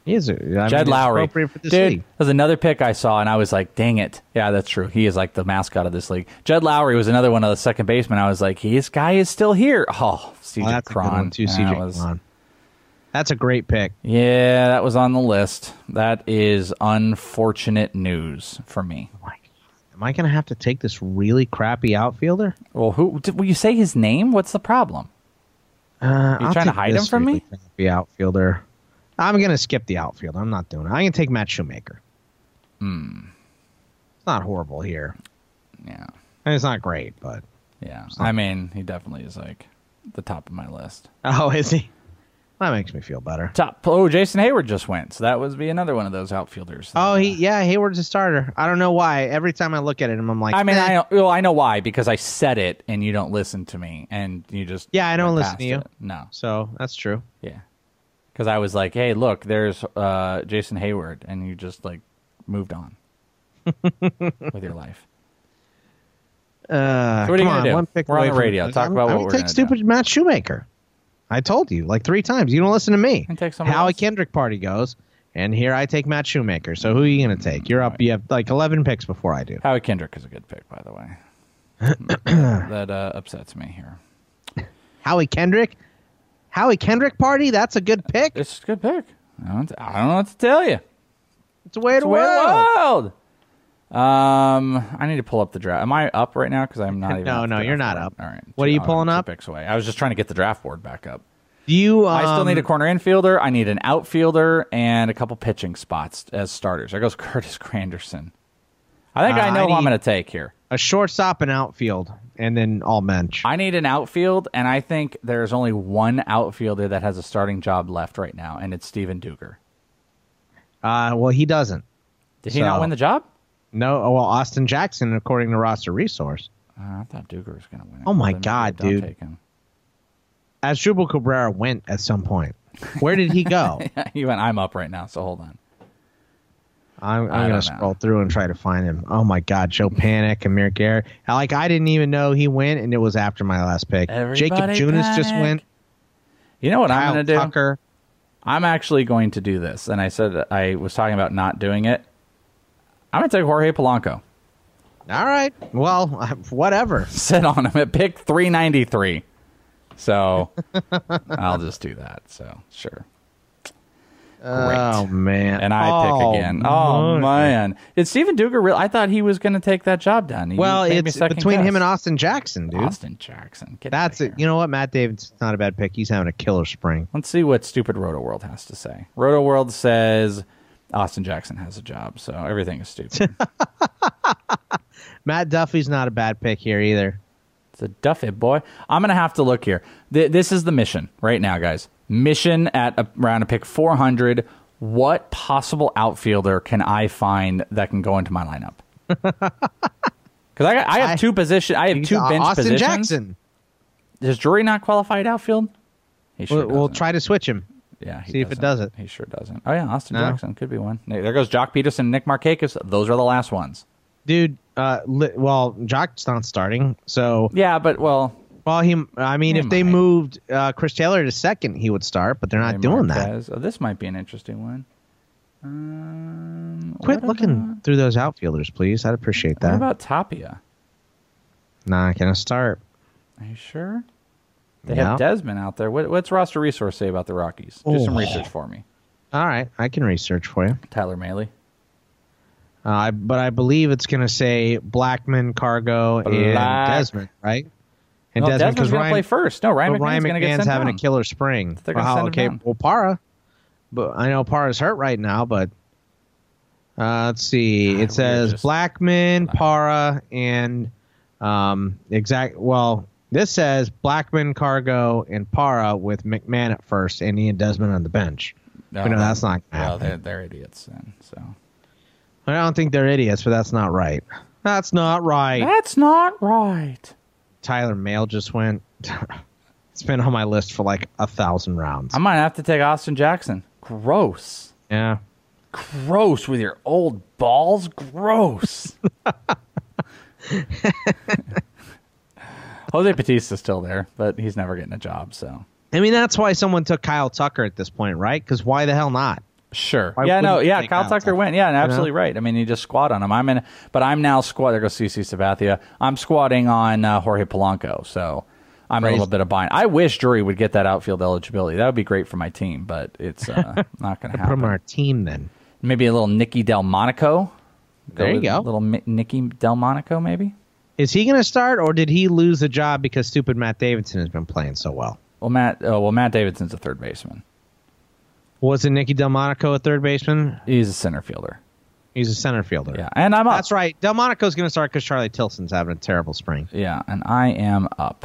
He is. A, I mean,
Jed
it's
Lowry.
appropriate for this
Dude,
league.
there's another pick I saw, and I was like, dang it. Yeah, that's true. He is like the mascot of this league. Jed Lowry was another one of the second basemen. I was like, this guy is still here. Oh, C J
Oh, that's
Cron.
a good one, too,
Yeah,
C J
that was-
Cron. That's a great pick.
Yeah, that was on the list. That is unfortunate news for me.
Am I going to have to take this really crappy outfielder?
Well, who did, will you say his name? What's the problem?
Uh,
you
I'll
trying to
take
hide him
this
from
really
me?
crappy outfielder. I'm going to skip the outfielder. I'm not doing it. I'm going to take Matt Shoemaker.
Hmm.
It's not horrible here.
Yeah.
And it's not great, but.
Yeah. I mean, he definitely is like the top of my list.
Oh, is he? That makes me feel better.
Top. Oh, Jason Hayward just went, so that would be another one of those outfielders.
Oh, he yeah, Hayward's a starter. I don't know why. Every time I look at him, I'm like,
I mean,
eh.
I know, well, I know why, because I said it and you don't listen to me, and you just
Yeah, I don't
went
listen
past
to you.
it. No,
So that's true.
yeah, because I was like, hey, look, there's uh, Jason Hayward, and you just like moved on with your life.
Uh,
So what are you
come
gonna
on,
do?
one pick
We're on
away
the
from-
radio. Talk
I'm,
about what
I'm
we're
take
gonna
stupid
do.
Matt Shoemaker. I told you like three times. You don't listen to me.
And take somebody
Howie
else.
Kendrick party goes, and here I take Matt Shoemaker. So who are you going to take? You're up. You have like eleven picks before I do.
Howie Kendrick is a good pick, by the way. that uh, upsets me here.
Howie Kendrick. Howie Kendrick party. That's a good pick.
It's a good pick. I don't, I don't know what to tell you.
It's a way
It's
to
a way
world.
wild. Um, I need to pull up the draft. Am I up right now? Because I'm not even.
No,
off the
no,
draft
you're not
board.
up.
All right.
What are you
Two-
pulling
two
up?
Picks away. I was just trying to get the draft board back up.
Do you? Um,
I still need a corner infielder. I need an outfielder and a couple pitching spots as starters. There goes Curtis Granderson. I think
Uh,
I know
I
who I'm
need-
going to take here.
a shortstop and outfield, and then all bench.
I need an outfield, and I think there's only one outfielder that has a starting job left right now, and it's Steven Duger.
Uh, well, he doesn't.
Did he not
So-
win the job?
No. Oh, well, Austin Jackson, according to Roster Resource.
Uh, I thought Duger was going to win it.
Oh, my
Then maybe
God,
don't
dude.
take him.
Asdrubal Cabrera went at some point. Where did he go?
He went, I'm up right now, so hold on.
I'm,
I
I'm going
don't
to
know.
scroll through and try to find him. Oh, my God. Joe Panic, Amir Garrett. Like, I didn't even know he went, and it was after my last pick. Jacob
Everybody
Junis just
panic.
went.
You know what I'm
Kyle
going to do?
Tucker.
I'm actually going to do this, and I said I was talking about not doing it. I'm going to take Jorge Polanco.
All right. Well, whatever.
Sit on him at pick three ninety-three. So I'll just do that. So, sure.
Oh, man.
And I
oh,
pick again. Oh, man. Did Steven Duger real? I thought he was going to take that job done. He
Well,
made me
it's
second
between
guess.
him and Austin Jackson, dude.
Austin Jackson. Get
That's
outta
it.
here.
You know what? Matt David's not a bad pick. He's having a killer spring.
Let's see what stupid Roto World has to say. Roto World says Austin Jackson has a job, so everything is stupid.
Matt Duffy's not a bad pick here either.
It's a Duffy boy. I'm going to have to look here. Th- this is the mission right now, guys. Mission at a, around a pick four hundred. What possible outfielder can I find that can go into my lineup? Because I, got- I have
I-
two position. I have
He's,
two
uh,
bench
Austin
positions.
Jackson.
Does Drury not qualify at outfield? He sure
We'll, we'll
doesn't.
try to switch him.
Yeah, he
see if it
doesn't.
does it.
He sure doesn't. Oh yeah, Austin
No.
Jackson could be one. There goes Jock Peterson, Nick Markakis. Those are the last ones.
Dude, uh, li- well, Jock's not starting, so
Yeah, but well,
well, he. I mean,
He
if they
might.
moved uh, Chris Taylor to second, he would start, but they're not
Hey,
doing that.
Marquez. Oh, this might be an interesting one. Um,
Quit
what
looking
about-
through those outfielders, please. I'd appreciate
What
that.
about Tapia?
Nah, can I start?
Are you sure? They
Yeah.
have Desmond out there. What, what's roster resource say about the Rockies? Do some
Oh.
research for me.
All right, I can research for you.
Tyler Mahle.
Uh, I- but I believe it's going to say Blackman, Cargo, and
Black-
Desmond, right? And
No,
Desmond,
Desmond's
because
going to
Ryan,
play first. No, Ryan
but
McMahon's
Ryan
going to get
McMahon's
sent
having
down.
a killer spring.
They're gonna
Wow,
send him
okay,
down.
well, Para, but I know Para's hurt right now, but uh, let's see.
God,
it says
we're just-
Blackman, Para, and um, exact. Well, this says Blackman, Cargo, and Para with McMahon at first, and Ian Desmond on the bench.
No,
but no, that's not going to
Well,
happen.
they're, they're idiots then. So
I don't think they're idiots, but that's not right. That's not right.
that's not right.
Tyler Mahle just went. It's been on my list for like a thousand rounds.
I might have to take Austin Jackson. Gross.
yeah.
Gross with your old balls. Gross. Jose Batista's still there, but he's never getting a job. So
I mean, that's why someone took Kyle Tucker at this point, right? Because why the hell not?
Sure.
Why
yeah, no,
wouldn't you
yeah,
take
Kyle
Kyle
Tucker
Tucker?
went. Yeah, and
You know?
absolutely right. I mean, you just squat on him. I'm in, but I'm now squat. There goes C C Sabathia. I'm squatting on uh, Jorge Polanco, so I'm
Crazy.
a little bit of bind. I wish Drury would get that outfield eligibility. That would be great for my team, but it's uh, not going to
Put him
happen.
on our team then.
Maybe a little Nicky Delmonico.
There you
with
go.
Little Mi- Nicky Delmonico, maybe.
Is he going to start, or did he lose the job because stupid Matt Davidson has been playing so well?
Well, Matt. Oh, well, Matt Davidson's a third baseman.
Wasn't Nicky Delmonico a third baseman?
He's a center fielder.
He's a center fielder.
Yeah, and I'm up.
That's right. Delmonico's going to start because Charlie Tilson's having a terrible spring.
Yeah, and I am up.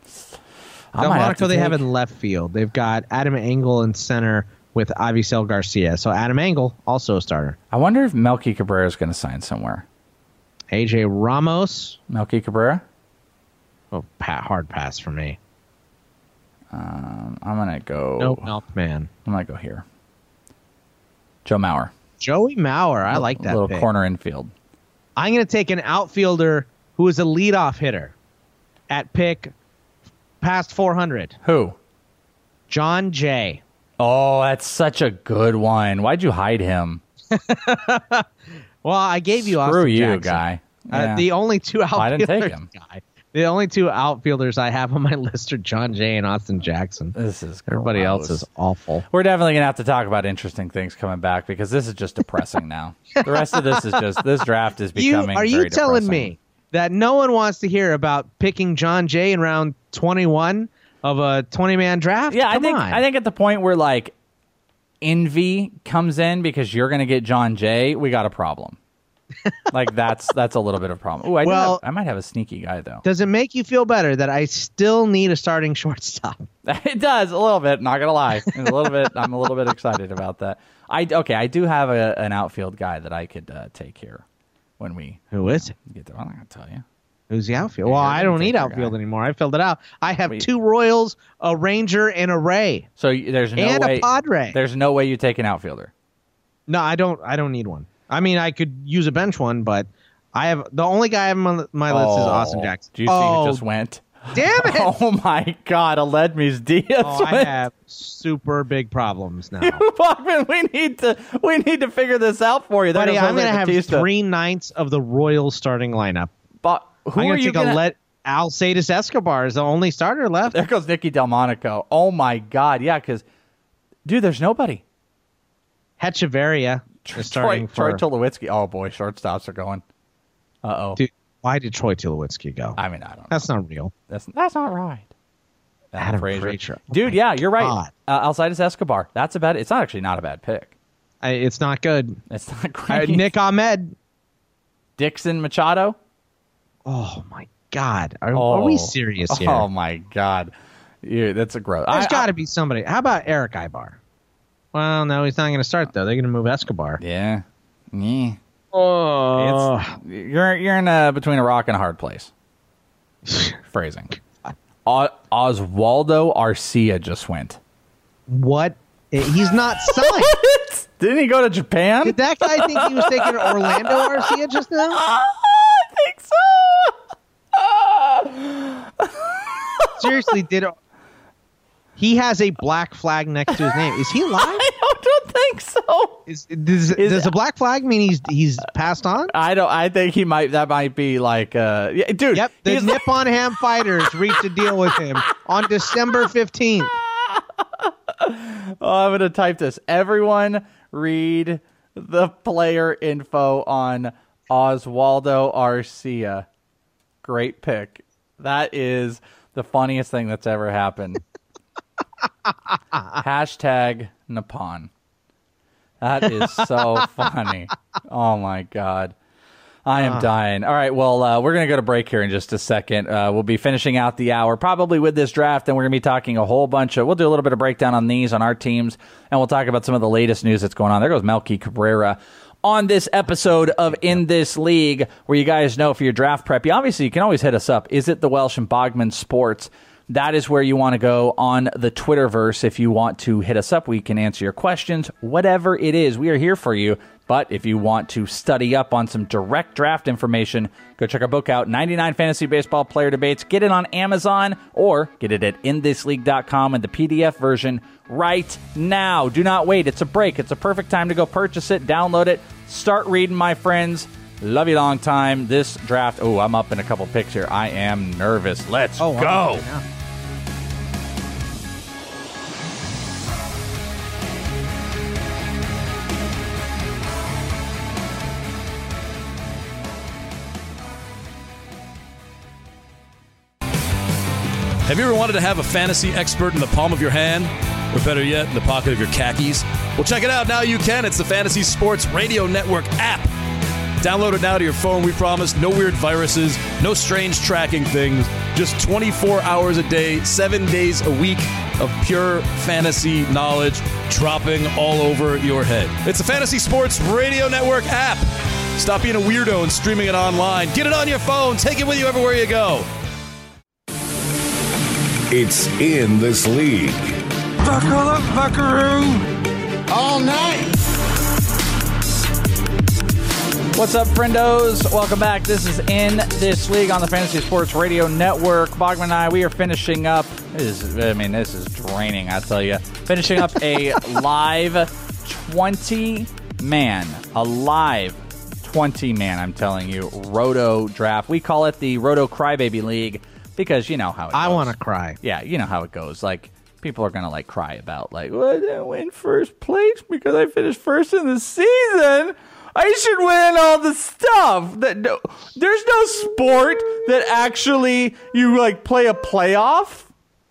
I might have
Delmonico,
to
they
take-
have in left field. They've got Adam Engel in center with Avisel Garcia. So Adam Engel, also a starter.
I wonder if Melky Cabrera is going to sign somewhere.
A J Ramos.
Melky Cabrera?
Oh, pa- hard pass for me.
Um, I'm going to go...
No Milkman.
I'm going to go here. Joe Mauer.
Joey Mauer. I like that
little
pick.
corner infield.
I'm going to take an outfielder who is a leadoff hitter at pick past four hundred.
Who?
John Jay.
Oh, that's such a good one. Why'd you hide him?
Well, I gave you
Screw
Austin
you,
Jackson.
guy.
Uh,
Yeah.
the only two outfielders.
I didn't take him.
Guy. The only two outfielders I have on my list are John Jay and Austin Jackson.
This is
Everybody
gross.
else is awful.
We're definitely going to have to talk about interesting things coming back because this is just depressing now. The rest of this is just, this draft is
You,
becoming
are you
very
telling
depressing.
me that no one wants to hear about picking John Jay in round twenty-one of a twenty-man draft?
Yeah, I
Come
think
on.
I think at the point where like envy comes in because you're going to get John Jay, we got a problem. Like that's that's a little bit of a problem. Ooh, I do
Well-
have, I might have a sneaky guy though.
Does it make you feel better that I still need a starting shortstop?
It does a little bit. Not gonna lie, a little bit. I'm a little bit excited about that. I okay. I do have a, an outfield guy that I could uh, take here when we
Who is it?
get there. I'm not gonna tell you.
Who's the outfield? Well,
you're
I
gonna
don't
take
need
your
outfield
guy.
anymore. I filled it out. I have
Wait.
two Royals, a Ranger, and a Ray,
So y- there's no
and
way.
a Padre.
There's no way you take an outfielder.
No, I don't. I don't need one. I mean, I could use a bench one, but I have the only guy I have on my list is Austin Jackson.
Do you see
oh,
who just went?
damn it!
Oh my God, Aledmys Diaz.
Oh, I
went.
have super big problems now.
Bachman, we need to we need to figure this out for you. There
Buddy,
goes
I'm
Jose
going to have
Bautista.
three ninths of the Royals starting lineup.
But who
I'm
are
going to
you
take
gonna
a let Alcides Escobar is the only starter left.
There goes Nicky Delmonico. Oh my God, yeah, because dude, there's nobody.
Hecheveria
Troy,
is starting
Troy
for.
Tulowitzki. Oh boy, shortstops are going. Uh oh.
Dude, why did Troy Tulowitzki go?
I mean, I don't know.
That's not real.
That's that's not right.
Adam
Frazier.
Frazier. Oh
Dude,
my
yeah, you're right.
God.
Uh, Alcides Escobar. That's a bad. It's not actually not a bad pick.
I, it's not good.
It's not
Uh,
great.
Nick Ahmed.
Dixon Machado.
Oh my God. Are,
Oh.
are we serious here?
Oh my God. Yeah, that's a gross.
There's
I-
got
I-
to be somebody. How about Eric Ibar? Well, no, he's not going to start though. They're going to move Escobar.
Yeah. Yeah.
Oh,
It's, you're you're in a, between a rock and a hard place. Phrasing. O- Oswaldo Arcia just went.
what? He's not signed.
Didn't he go to Japan?
Did that guy think he was taking Orlando Arcia just now?
I think so.
Seriously, did he has a black flag next to his name? Is he alive?
I don't, don't think so.
Is, does,
Is-
does a black flag mean he's he's passed on?
I don't. I think he might. That might be like, uh, yeah, dude.
Yep. The
he's-
Nippon Ham Fighters reached a deal with him on December fifteenth.
Oh, I'm gonna type this. Everyone, read the player info on Oswaldo Arcia. Great pick. That is the funniest thing that's ever happened. Hashtag Nippon. That is so funny. Oh my God. I am dying. All right, well, uh, we're going to go to break here in just a second. Uh, we'll be finishing out the hour probably with this draft, and we're going to be talking a whole bunch of, we'll do a little bit of breakdown on these, on our teams, and we'll talk about some of the latest news that's going on. There goes Melky Cabrera on this episode of In This League, where you guys know for your draft prep, you obviously you can always hit us up. Is it the Welsh and Bogman Sports? That is where you want to go on the Twitterverse if you want to hit us up. We can answer your questions, whatever it is. We are here for you. But if you want to study up on some direct draft information, go check our book out, ninety-nine Fantasy Baseball Player Debates. Get it on Amazon or get it at in this league dot com in the P D F version right now. Do not wait. It's a break. It's a perfect time to go purchase it, download it, start reading, my friends. Love you long time. This draft, oh, I'm up in a couple picks here. I am nervous. Let's
oh,
go.
Have you ever wanted to have a fantasy expert in the palm of your hand? Or better yet, in the pocket of your khakis? Well, check it out. Now you can. It's the Fantasy Sports Radio Network app. Download it now to your phone, we promise. No weird viruses, no strange tracking things. Just twenty-four hours a day, seven days a week of pure fantasy knowledge dropping all over your head. It's the Fantasy Sports Radio Network app. Stop being a weirdo and streaming it online. Get it on your phone. Take it with you everywhere you go.
It's In This League.
Buckle up, buckaroo. All night.
What's up, friendos? Welcome back. This is In This League on the Fantasy Sports Radio Network. Bogman and I, we are finishing up. This is, I mean, this is draining, I tell you. Finishing up a live twenty-man, a live twenty-man, I'm telling you, Roto draft. We call it the Roto Crybaby League because you know how it goes.
I want to cry.
Yeah, you know how it goes. Like, people are going to, like, cry about, like, well, I didn't win first place because I finished first in the season. I should win all the stuff. That no, there's no sport that actually you like play a playoff.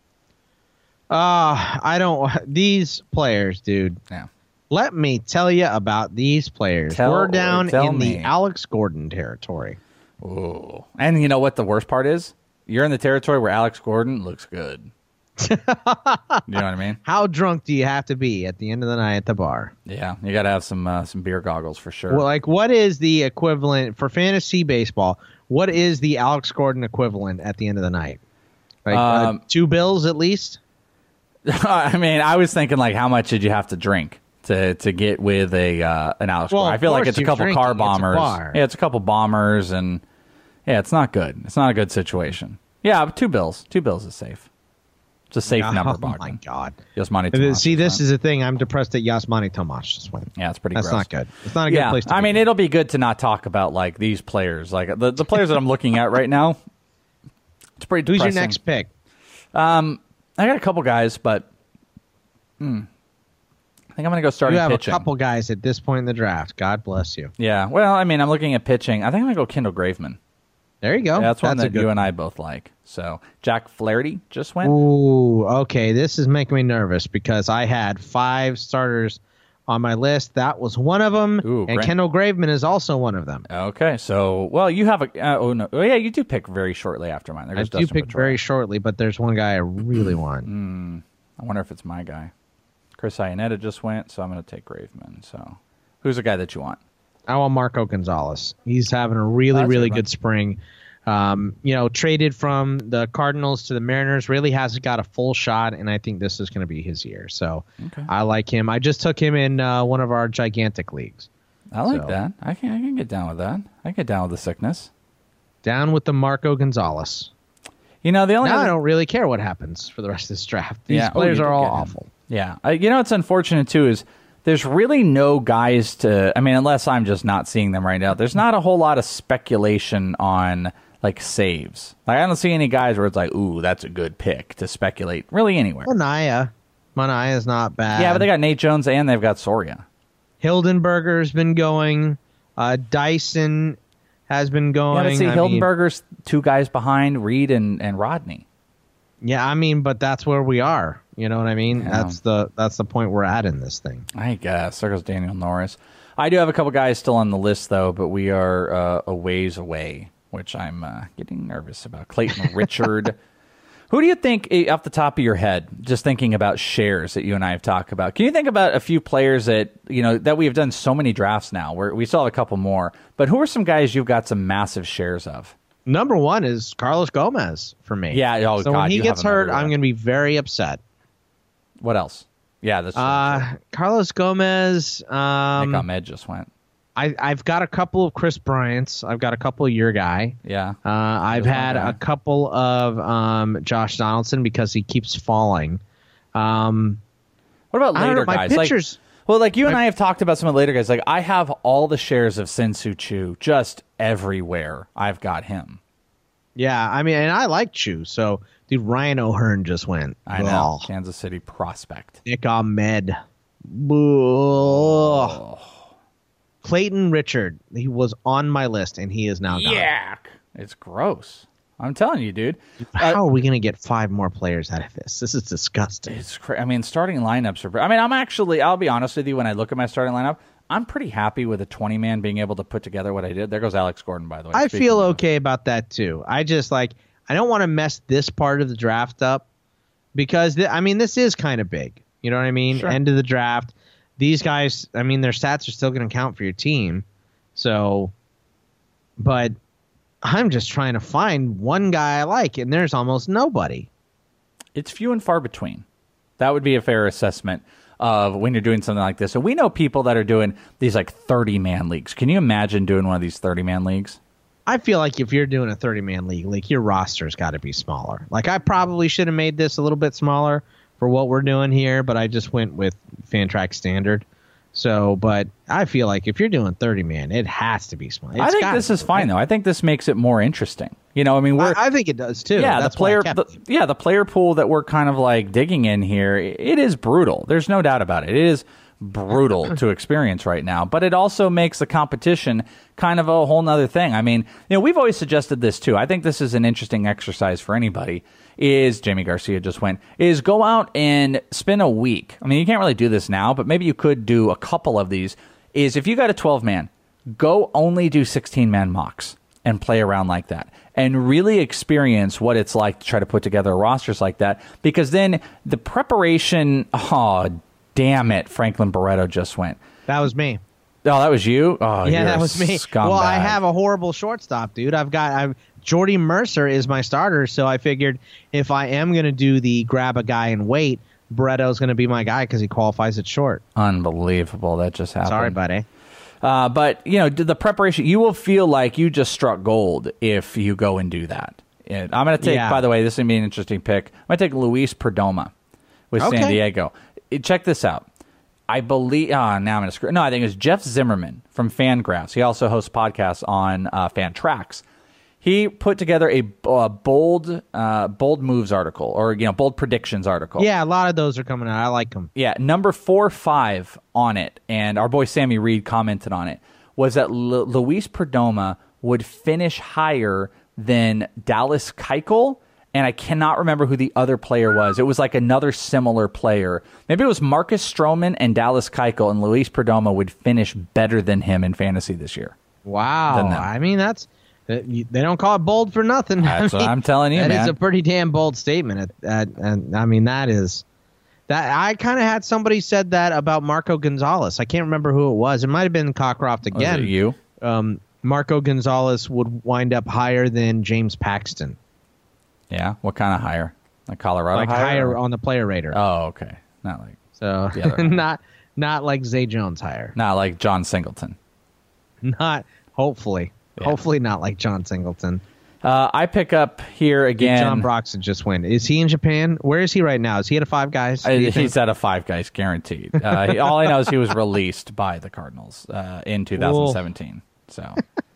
Uh, I don't. These players, dude.
Yeah.
Let me tell you about these players.
Tell,
We're down in
me.
the Alex Gordon territory.
Ooh. And you know what the worst part is? You're in the territory where Alex Gordon looks good. You know what I mean?
How drunk do you have to be at the end of the night at the bar?
Yeah, you got to have some uh, some beer goggles for sure.
Well, like, what is the equivalent for fantasy baseball? What is the Alex Gordon equivalent at the end of the night? Like um, uh, two bills at least?
I mean, I was thinking, like, how much did you have to drink to to get with a uh, an Alex
well,
Gordon? I feel like it's a couple
drinking,
car bombers.
It's a bar.
Yeah, it's a couple bombers, and yeah, it's not good. It's not a good situation. Yeah, but two bills. Two bills is safe. It's a safe
oh,
number,
Oh,
Bogdan.
my God.
Yasmani Tomas.
See, this is the thing. I'm depressed that Yasmani Tomas just went.
Yeah, it's pretty
That's
gross.
not good. It's not a good
yeah,
place to
I
be.
mean, it'll be good to not talk about, like, these players. Like, the, the players that I'm looking at right now, it's pretty depressing.
Who's your next pick?
Um, I got a couple guys, but hmm, I think I'm going to go start
You have
pitching.
a couple guys at this point in the draft. God bless you.
Yeah, well, I mean, I'm looking at pitching. I think I'm going to go Kendall Graveman.
There you go.
Yeah, that's one
that's
that you
one.
and I both like. So, Jack Flaherty just went.
Ooh, okay. This is making me nervous because I had five starters on my list. That was one of them,
Ooh,
and
Brent.
Kendall Graveman is also one of them.
Okay, so, well, you have a, uh, oh, no. Oh, yeah, you do pick very shortly after mine. There
I
goes
do
Dustin
pick
Pedroia.
very shortly, but there's one guy I really want.
Mm, I wonder if it's my guy. Chris Iannetta just went, so I'm going to take Graveman. So, who's the guy that you want?
I want Marco Gonzalez. He's having a really,
That's
really
good,
good spring. Um, you know, traded from the Cardinals to the Mariners, really hasn't got a full shot, and I think this is going to be his year. So
Okay.
I like him. I just took him in uh, one of our gigantic leagues.
I like
So-
that. I can I can get down with that. I can get down with the sickness.
Down with the Marco Gonzalez.
You know, the only
Now
other,
I don't really care what happens for the rest of this draft. These
Yeah. Oh,
players
you
are
did
all
get him.
awful.
Yeah. Uh, you know what's unfortunate, too, is there's really no guys to... I mean, unless I'm just not seeing them right now, there's not a whole lot of speculation on, like, saves. Like, I don't see any guys where it's like, ooh, that's a good pick to speculate really anywhere.
Manaya. Manaya's not bad.
Yeah, but they got Nate Jones and they've got Soria.
Hildenberger's been going. Uh, Dyson has been going.
Yeah, but see,
I mean-
Hildenberger's two guys behind Reed and, and Rodney.
Yeah, I mean, but that's where we are. You know what I mean?
Yeah.
That's the that's the point we're at in this thing.
I guess. There goes Daniel Norris. I do have a couple guys still on the list, though, but we are uh, a ways away, which I'm uh, getting nervous about. Clayton Richard. Who do you think, eh, off the top of your head, just thinking about shares that you and I have talked about, can you think about a few players that, you know, that we have done so many drafts now, where we still have a couple more, but who are some guys you've got some massive shares of?
Number one is Carlos Gomez for me.
Yeah, oh,
so
God,
when he
you
gets
have him
hurt,
everywhere.
I'm going to be very upset.
What else? Yeah, that's true.
Uh, Carlos Gomez. Um,
Nick Ahmed just went.
I, I've got a couple of Chris Bryant's. I've got a couple of your guy.
Yeah.
Uh, I've had a couple of um, Josh Donaldson because he keeps falling. Um,
what about later
know, my
guys?
pitchers,
like, well, like you and
my,
I have talked about some of the later guys. Like I have all the shares of Sin-Soo Choo just everywhere. I've got him.
Yeah, I mean, and I like Choo. So, dude, Ryan O'Hearn just went.
I know. Oh. Kansas City prospect.
Nick Ahmed. Oh. Clayton Richard. He was on my list, and he is now gone.
Yuck. It's gross. I'm telling you, dude.
How
uh,
are we going to get five more players out of this? This is disgusting.
It's cra- I mean, starting lineups are... I mean, I'm actually... I'll be honest with you. When I look at my starting lineup, I'm pretty happy with a twenty-man being able to put together what I did. There goes Alex Gordon, by the way.
I feel okay about that, too. I just, like... I don't want to mess this part of the draft up because, th- I mean, this is kind of big. You know what I mean?
Sure.
End of the draft. These guys, I mean, their stats are still going to count for your team. So, but I'm just trying to find one guy I like, and there's almost nobody.
It's few and far between. That would be a fair assessment of when you're doing something like this. So we know people that are doing these like thirty-man leagues. Can you imagine doing one of these thirty-man leagues?
I feel like if you're doing a thirty-man league, like your roster's got to be smaller. Like I probably should have made this a little bit smaller for what we're doing here, but I just went with Fantrax standard. So, but I feel like if you're doing thirty man, it has to be small. It's
I think this is fine though. I think this makes it more interesting. You know, I mean, we're
I, I think it does too.
Yeah,
That's
the player, the, yeah, the player pool that we're kind of like digging in here, it is brutal. There's no doubt about it. It is brutal to experience right now, but it also makes the competition kind of a whole nother thing. I mean, you know, we've always suggested this too. I think this is an interesting exercise for anybody. Is Jamie Garcia just went, is go out and spend a week. I mean, you can't really do this now, but maybe you could do a couple of these. Is if you got a twelve man, go only do sixteen man mocks and play around like that and really experience what it's like to try to put together rosters like that, because then the preparation, oh, damn it, Franklin Barreto just went.
That was me.
Oh, that was you? Oh,
yeah, that was me.
Scumbag.
Well, I have a horrible shortstop, dude. I've got I've Jordy Mercer is my starter, so I figured if I am going to do the grab a guy and wait, Barreto's going to be my guy because he qualifies at short.
Unbelievable. That just happened.
Sorry, buddy.
Uh, but, you know, the preparation, you will feel like you just struck gold if you go and do that. And I'm going to take,
Yeah.
by the way, this is going to be an interesting pick. I'm going to take Luis Perdomo with
Okay.
San Diego. Check this out. I believe, oh, now I'm going to screw. No, I think it was Jeff Zimmerman from Fangraphs. He also hosts podcasts on uh, Fantrax. He put together a uh, bold, uh, bold moves article, or you know, bold predictions article.
Yeah, a lot of those are coming out. I like them.
Yeah, number four, five on it, and our boy Sammy Reed commented on it. Was that L- Luis Perdomo would finish higher than Dallas Keuchel, and I cannot remember who the other player was. It was like another similar player. Maybe it was Marcus Stroman and Dallas Keuchel, and Luis Perdomo would finish better than him in fantasy this year.
Wow. I mean, that's they don't call it bold for nothing.
That's
I mean,
what I'm telling you,
that
man.
is a pretty damn bold statement. And I mean, that is that. I kind of had somebody said that about Marco Gonzalez. I can't remember who it was. It might have been Cockcroft again.
Was it you?
Um, Marco Gonzalez would wind up higher than James Paxton.
Yeah, what kind of higher? Like Colorado
Like
higher?
higher
or-
on the player rater.
Oh, okay. Not like
So
the other-
not not like Zay Jones higher.
not like John Singleton.
Not hopefully.
Yeah.
Hopefully not like John Singleton.
Uh, I pick up here again.
John Broxton just went. Is he in Japan? Where is he right now? Is he at a Five Guys?
Uh, he's at a Five Guys guaranteed. Uh, he- all I know is he was released by the Cardinals uh, in two thousand seventeen. So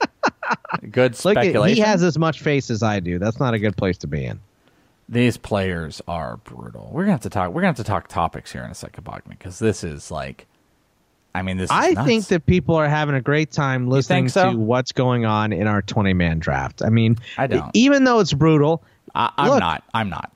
good
Look at,
speculation.
he has as much face as I do. That's not a good place to be in.
These players are brutal. We're gonna have to talk. We're gonna have to talk topics here in a second, Bogman, because this is like, I mean, this. Is
I
nuts.
think that people are having a great time listening
think so?
to what's going on in our twenty-man draft. I mean,
I don't.
even though it's brutal.
I, I'm
look,
not. I'm not.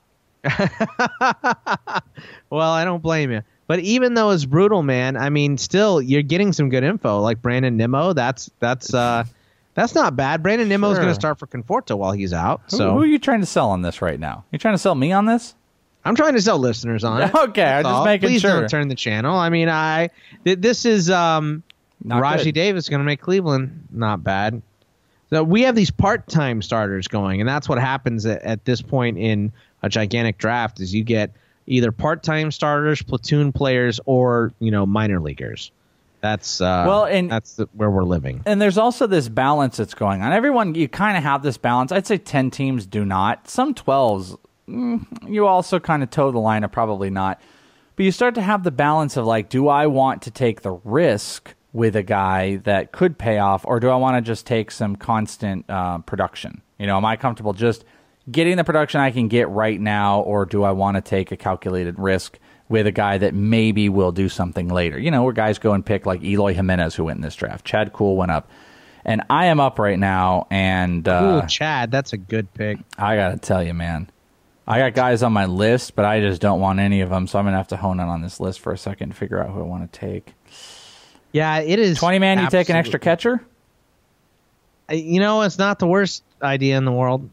Well, I don't blame you. But even though it's brutal, man, I mean, still you're getting some good info. Like Brandon Nimmo, that's that's uh, that's not bad. Brandon Nimmo is
Sure.
going to start for Conforto while he's out.
Who,
so
who are you trying to sell on this right now? You trying to sell me on this?
I'm trying to sell listeners on it.
Okay, I'm
That's
just
all.
making
Please
sure.
don't turn the channel. I mean, I th- this is um,
Not
Raji
good.
Davis going to make Cleveland not bad. So we have these part-time starters going, and that's what happens at, at this point in a gigantic draft is you get either part-time starters, platoon players, or you know minor leaguers. That's uh,
well, and
that's the, where we're living.
And there's also this balance that's going on. Everyone, you kind of have this balance. I'd say ten teams do not. Some twelves, mm, you also kind of toe the line of probably not. But you start to have the balance of like, do I want to take the risk with a guy that could pay off, or do I want to just take some constant uh, production? You know, am I comfortable just getting the production I can get right now, or do I want to take a calculated risk with a guy that maybe will do something later? You know, where guys go and pick like Eloy Jimenez, who went in this draft. Chad Kuhl went up. And I am up right now, and uh,
Ooh, Chad, that's a good pick.
I got to tell you, man. I got guys on my list, but I just don't want any of them, so I'm going to have to hone in on this list for a second and figure out who I want to take.
Yeah, it is.
twenty man, you take an extra catcher?
You know, it's not the worst idea in the world.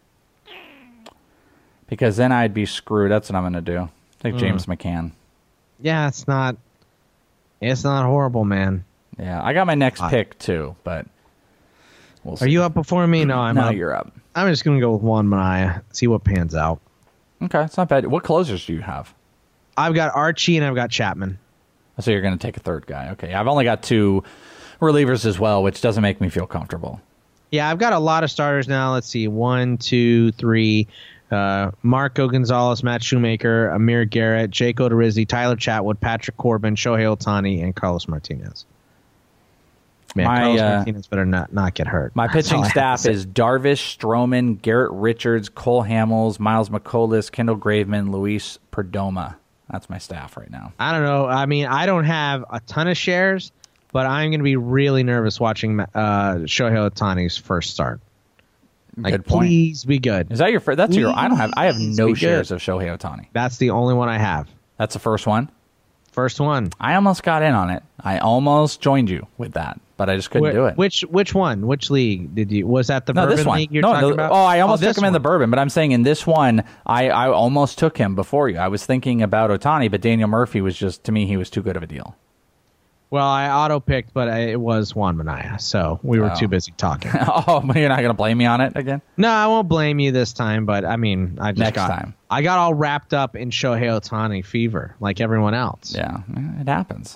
Because then I'd be screwed. That's what I'm going to do. Take James mm. McCann.
Yeah, it's not It's not horrible, man.
Yeah, I got my next I, pick, too, but we'll see.
Are you up before me? No, I'm
no,
up.
No, you're up.
I'm just going to go with Juan Minaya, see what pans out.
Okay, it's not bad. What closers do you have?
I've got Archie and I've got Chapman.
So you're going to take a third guy. Okay, I've only got two relievers as well, which doesn't make me feel comfortable.
Yeah, I've got a lot of starters now. Let's see. One, two, three. Uh, Marco Gonzalez, Matt Shoemaker, Amir Garrett, Jake Odorizzi, Tyler Chatwood, Patrick Corbin, Shohei Ohtani, and Carlos Martinez. Man,
my,
Carlos
uh,
Martinez better not, not get hurt.
My pitching staff is Darvish, Stroman, Garrett Richards, Cole Hamels, Miles McCollum, Kendall Graveman, Luis Perdomo. That's my staff right now.
I don't know. I mean, I don't have a ton of shares, but I'm going to be really nervous watching uh, Shohei Ohtani's first start. Like,
good point.
Please be good.
Is that your first? That's
please
your. I don't have. I have no shares
good.
of Shohei Ohtani.
That's the only one I have.
That's the first one.
First one.
I almost got in on it. I almost joined you with that, but I just couldn't
Wh-
do it.
Which which one? Which league did you? Was that the
no,
Bourbon
this one.
League you're
no,
talking
no,
about?
Oh, I almost
oh,
took him
one.
in the Bourbon, but I'm saying in this one, I, I almost took him before you. I was thinking about Ohtani, but Daniel Murphy was just, to me, he was too good of a deal.
Well, I auto-picked, but I, it was Juan Minaya, so we were
oh.
too busy talking.
Oh, but you're not going to blame me on it again?
No, I won't blame you this time, but I mean, I just
Next
got,
time.
I got all wrapped up in Shohei Ohtani fever, like everyone else.
Yeah, it happens.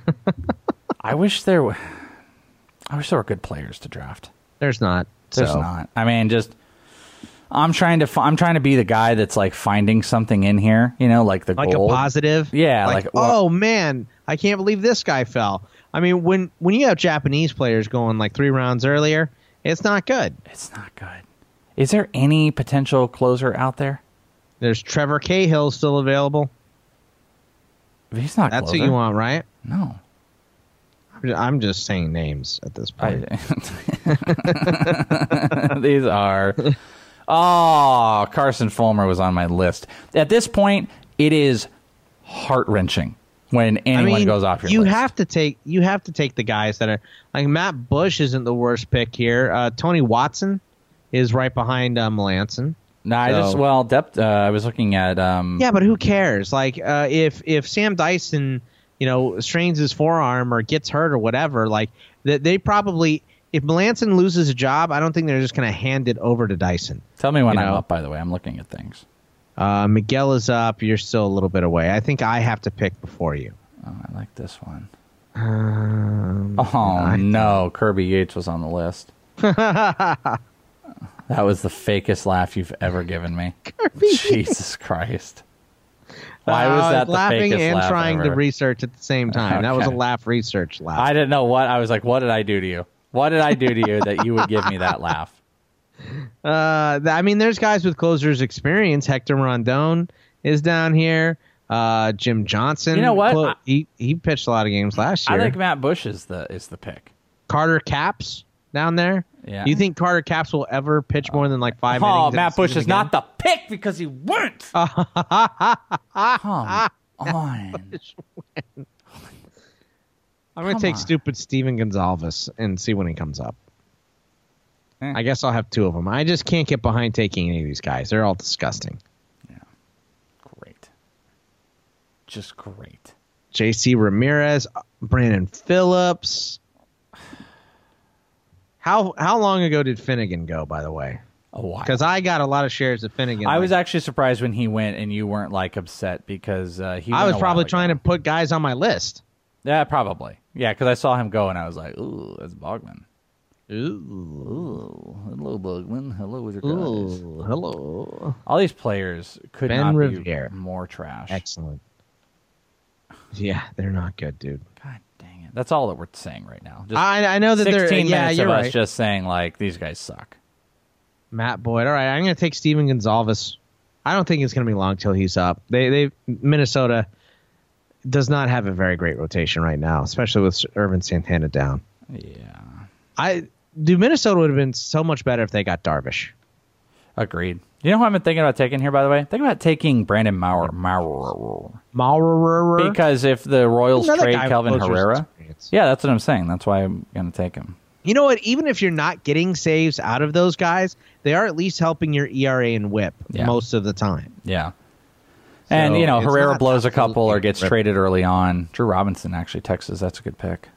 I wish there were, I wish there were good players to draft.
There's not.
There's
so.
not. I mean, just I'm trying to I'm trying to be the guy that's like finding something in here, you know, like the
like
gold.
a positive.
Yeah,
like,
like
oh man, I can't believe this guy fell. I mean, when when you have Japanese players going like three rounds earlier, it's not good.
It's not good. Is there any potential closer out there?
There's Trevor Cahill still available.
He's not.
That's
closer.
who you want, right?
No.
I'm just saying names at this point.
I, these are. Oh, Carson Fulmer was on my list. At this point, it is heart wrenching when anyone
I mean,
goes off your
you
list.
have to take you have to take the guys that are like Matt Bush isn't the worst pick here. Uh, Tony Watson is right behind uh, Melanson.
No, I
so.
just well depth. Uh, I was looking at. Um,
yeah, but who cares? Like uh, if if Sam Dyson, you know, strains his forearm or gets hurt or whatever, like they, they probably. If Melanson loses a job, I don't think they're just going to hand it over to Dyson.
Tell me when
you
I'm
know?
up, by the way. I'm looking at things.
Uh, Miguel is up. You're still a little bit away. I think I have to pick before you.
Oh, I like this one.
Um,
oh,
I
no. Kirby Yates was on the list. That was the fakest laugh you've ever given me.
Kirby
Jesus Christ. Why was
uh,
that the
laughing
fakest
and
laugh
trying
ever?
to research at the same time?
Okay.
That was a laugh research laugh.
I didn't know what. I was like, what did I do to you? What did I do to you that you would give me that laugh?
Uh, I mean, there's guys with closers experience. Hector Rondon is down here. Uh, Jim Johnson.
You know what?
Clo-
I,
he he pitched a lot of games last year.
I think Matt Bush is the is the pick.
Carter Capps down there.
Yeah.
Do you think Carter Capps will ever pitch more than like five
oh,
innings?
Matt Bush is
again?
not the pick because he went. Come on.
I'm going to take on. stupid Steven Gonzalez and see when he comes up. Eh. I guess I'll have two of them. I just can't get behind taking any of these guys. They're all disgusting.
Yeah. Great. Just great.
J C Ramirez, Brandon Phillips. How how long ago did Finnegan go, by the way?
A while.
Because I got a lot of shares of Finnegan.
I
like,
was actually surprised when he went and you weren't like upset because uh, he
I was
went a
probably
while
trying
ago.
to put guys on my list.
Yeah, probably. Yeah, because I saw him go and I was like, ooh, that's Bogman.
Ooh.
Ooh, hello, Bogman. Hello with your guys.
Ooh, hello.
All these players could
Ben
not
Revere.
be more trash.
Excellent. Yeah, they're not good, dude.
God dang it. That's all that we're saying right now. Just
I I know that they're
sixteen
yeah,
minutes
you're
of
right.
us just saying, like, these guys suck.
Matt Boyd. All right, I'm going to take Steven Gonzalez. I don't think it's going to be long till he's up. They they Minnesota does not have a very great rotation right now, especially with Irvin Santana down.
Yeah.
I do Minnesota would have been so much better if they got Darvish.
Agreed. You know who I've been thinking about taking here, by the way? Think about taking Brandon Maurer. Maurer.
Maurer.
Because if the Royals
Another
trade
guy with
Kelvin
closer's
Herrera.
experience.
Yeah, that's what I'm saying. That's why I'm going to take him.
You know what? Even if you're not getting saves out of those guys, they are at least helping your E R A and whip
Yeah.
most of the time.
Yeah. And,
So
you know,
it's
Herrera
not
blows a couple or
absolutely
gets
rip-
traded early on. Drew Robinson, actually, Texas, that's a good pick.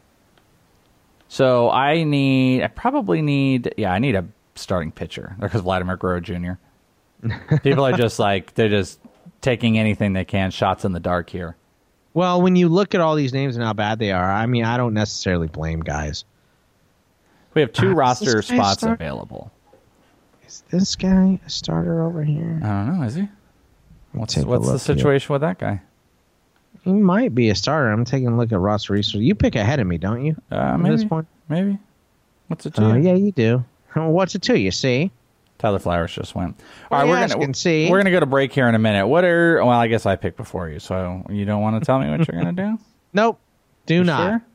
So I need, I probably need, yeah, I need a starting pitcher because Vladimir Guerrero Junior People are just like, they're just taking anything they can, shots in the dark here.
Well, when you look at all these names and how bad they are, I mean, I don't necessarily blame guys.
We have two
Uh,
roster
is this guy
spots
start-
available.
Is this guy a starter over here?
I don't know, is he? What's,
Take a
what's the
look here.
situation with that guy?
He might be a starter. I'm taking a look at roster resources. You pick ahead of me, don't you?
Uh,
At
maybe.
this point?
Maybe. What's it to
Oh,
you?
yeah, you do. What's it to you? See?
Tyler Flowers just went.
What
All
are
right,
you
we're
asking,
gonna
see?
we're gonna go to break here in a minute. What are? Well, I guess I picked before you, so you don't want to tell me what you're gonna do.
Nope. Do
You
not.
Sure?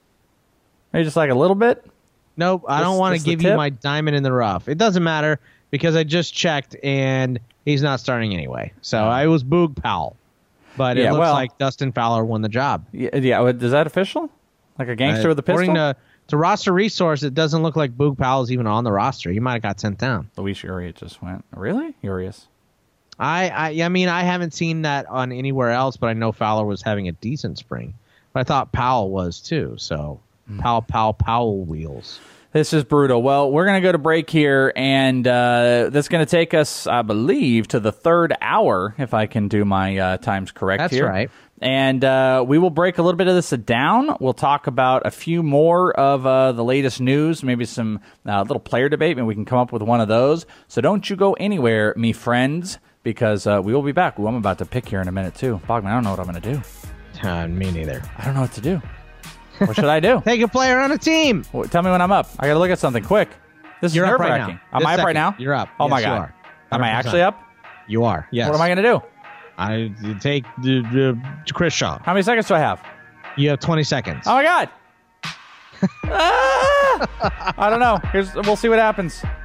Maybe just like a little bit.
Nope. I
Just-
don't want to
just the
give you
tip?
my diamond in the rough. It doesn't matter because I just checked and he's not starting anyway. So I was Boog Powell. But it
Yeah,
looks
well-
like Dustin Fowler won the job.
Yeah, yeah. what- Is that official? Like a gangster
Uh,
with a pistol?
According to, to roster resource, it doesn't look like Boog Powell is even on the roster. He might have got sent down.
Luis Urias just went. Really? Urias.
I, I I mean, I haven't seen that on anywhere else, but I know Fowler was having a decent spring. But I thought Powell was too. So Powell, Powell, Powell wheels.
This is brutal. Well, we're going to go to break here, and uh, that's going to take us, I believe, to the third hour, if I can do my uh, times correct
That's
here.
right.
And uh, we will break a little bit of this down. We'll talk about a few more of uh, the latest news, maybe some uh, little player debate. Maybe we can come up with one of those. So don't you go anywhere, me friends, because uh, we will be back. Ooh, I'm about to pick here in a minute, too. Bogman, I don't know what I'm going to do.
Uh, me neither.
I don't know what to do. What should I do?
Take a player on a team.
Well, tell me when I'm up. I got to look at something quick. This
You're
is
up right
nerve-wracking.
now.
Am
This
I up right
second.
now?
You're up.
Oh, my
Yes, you
God.
are.
Am I
one hundred percent.
actually up?
You are. Yes.
What am I going to do?
I you take the, the Chris Shaw.
How many seconds do I have?
You have twenty seconds.
Oh, my God. Ah! I don't know. Here's, we'll see what happens.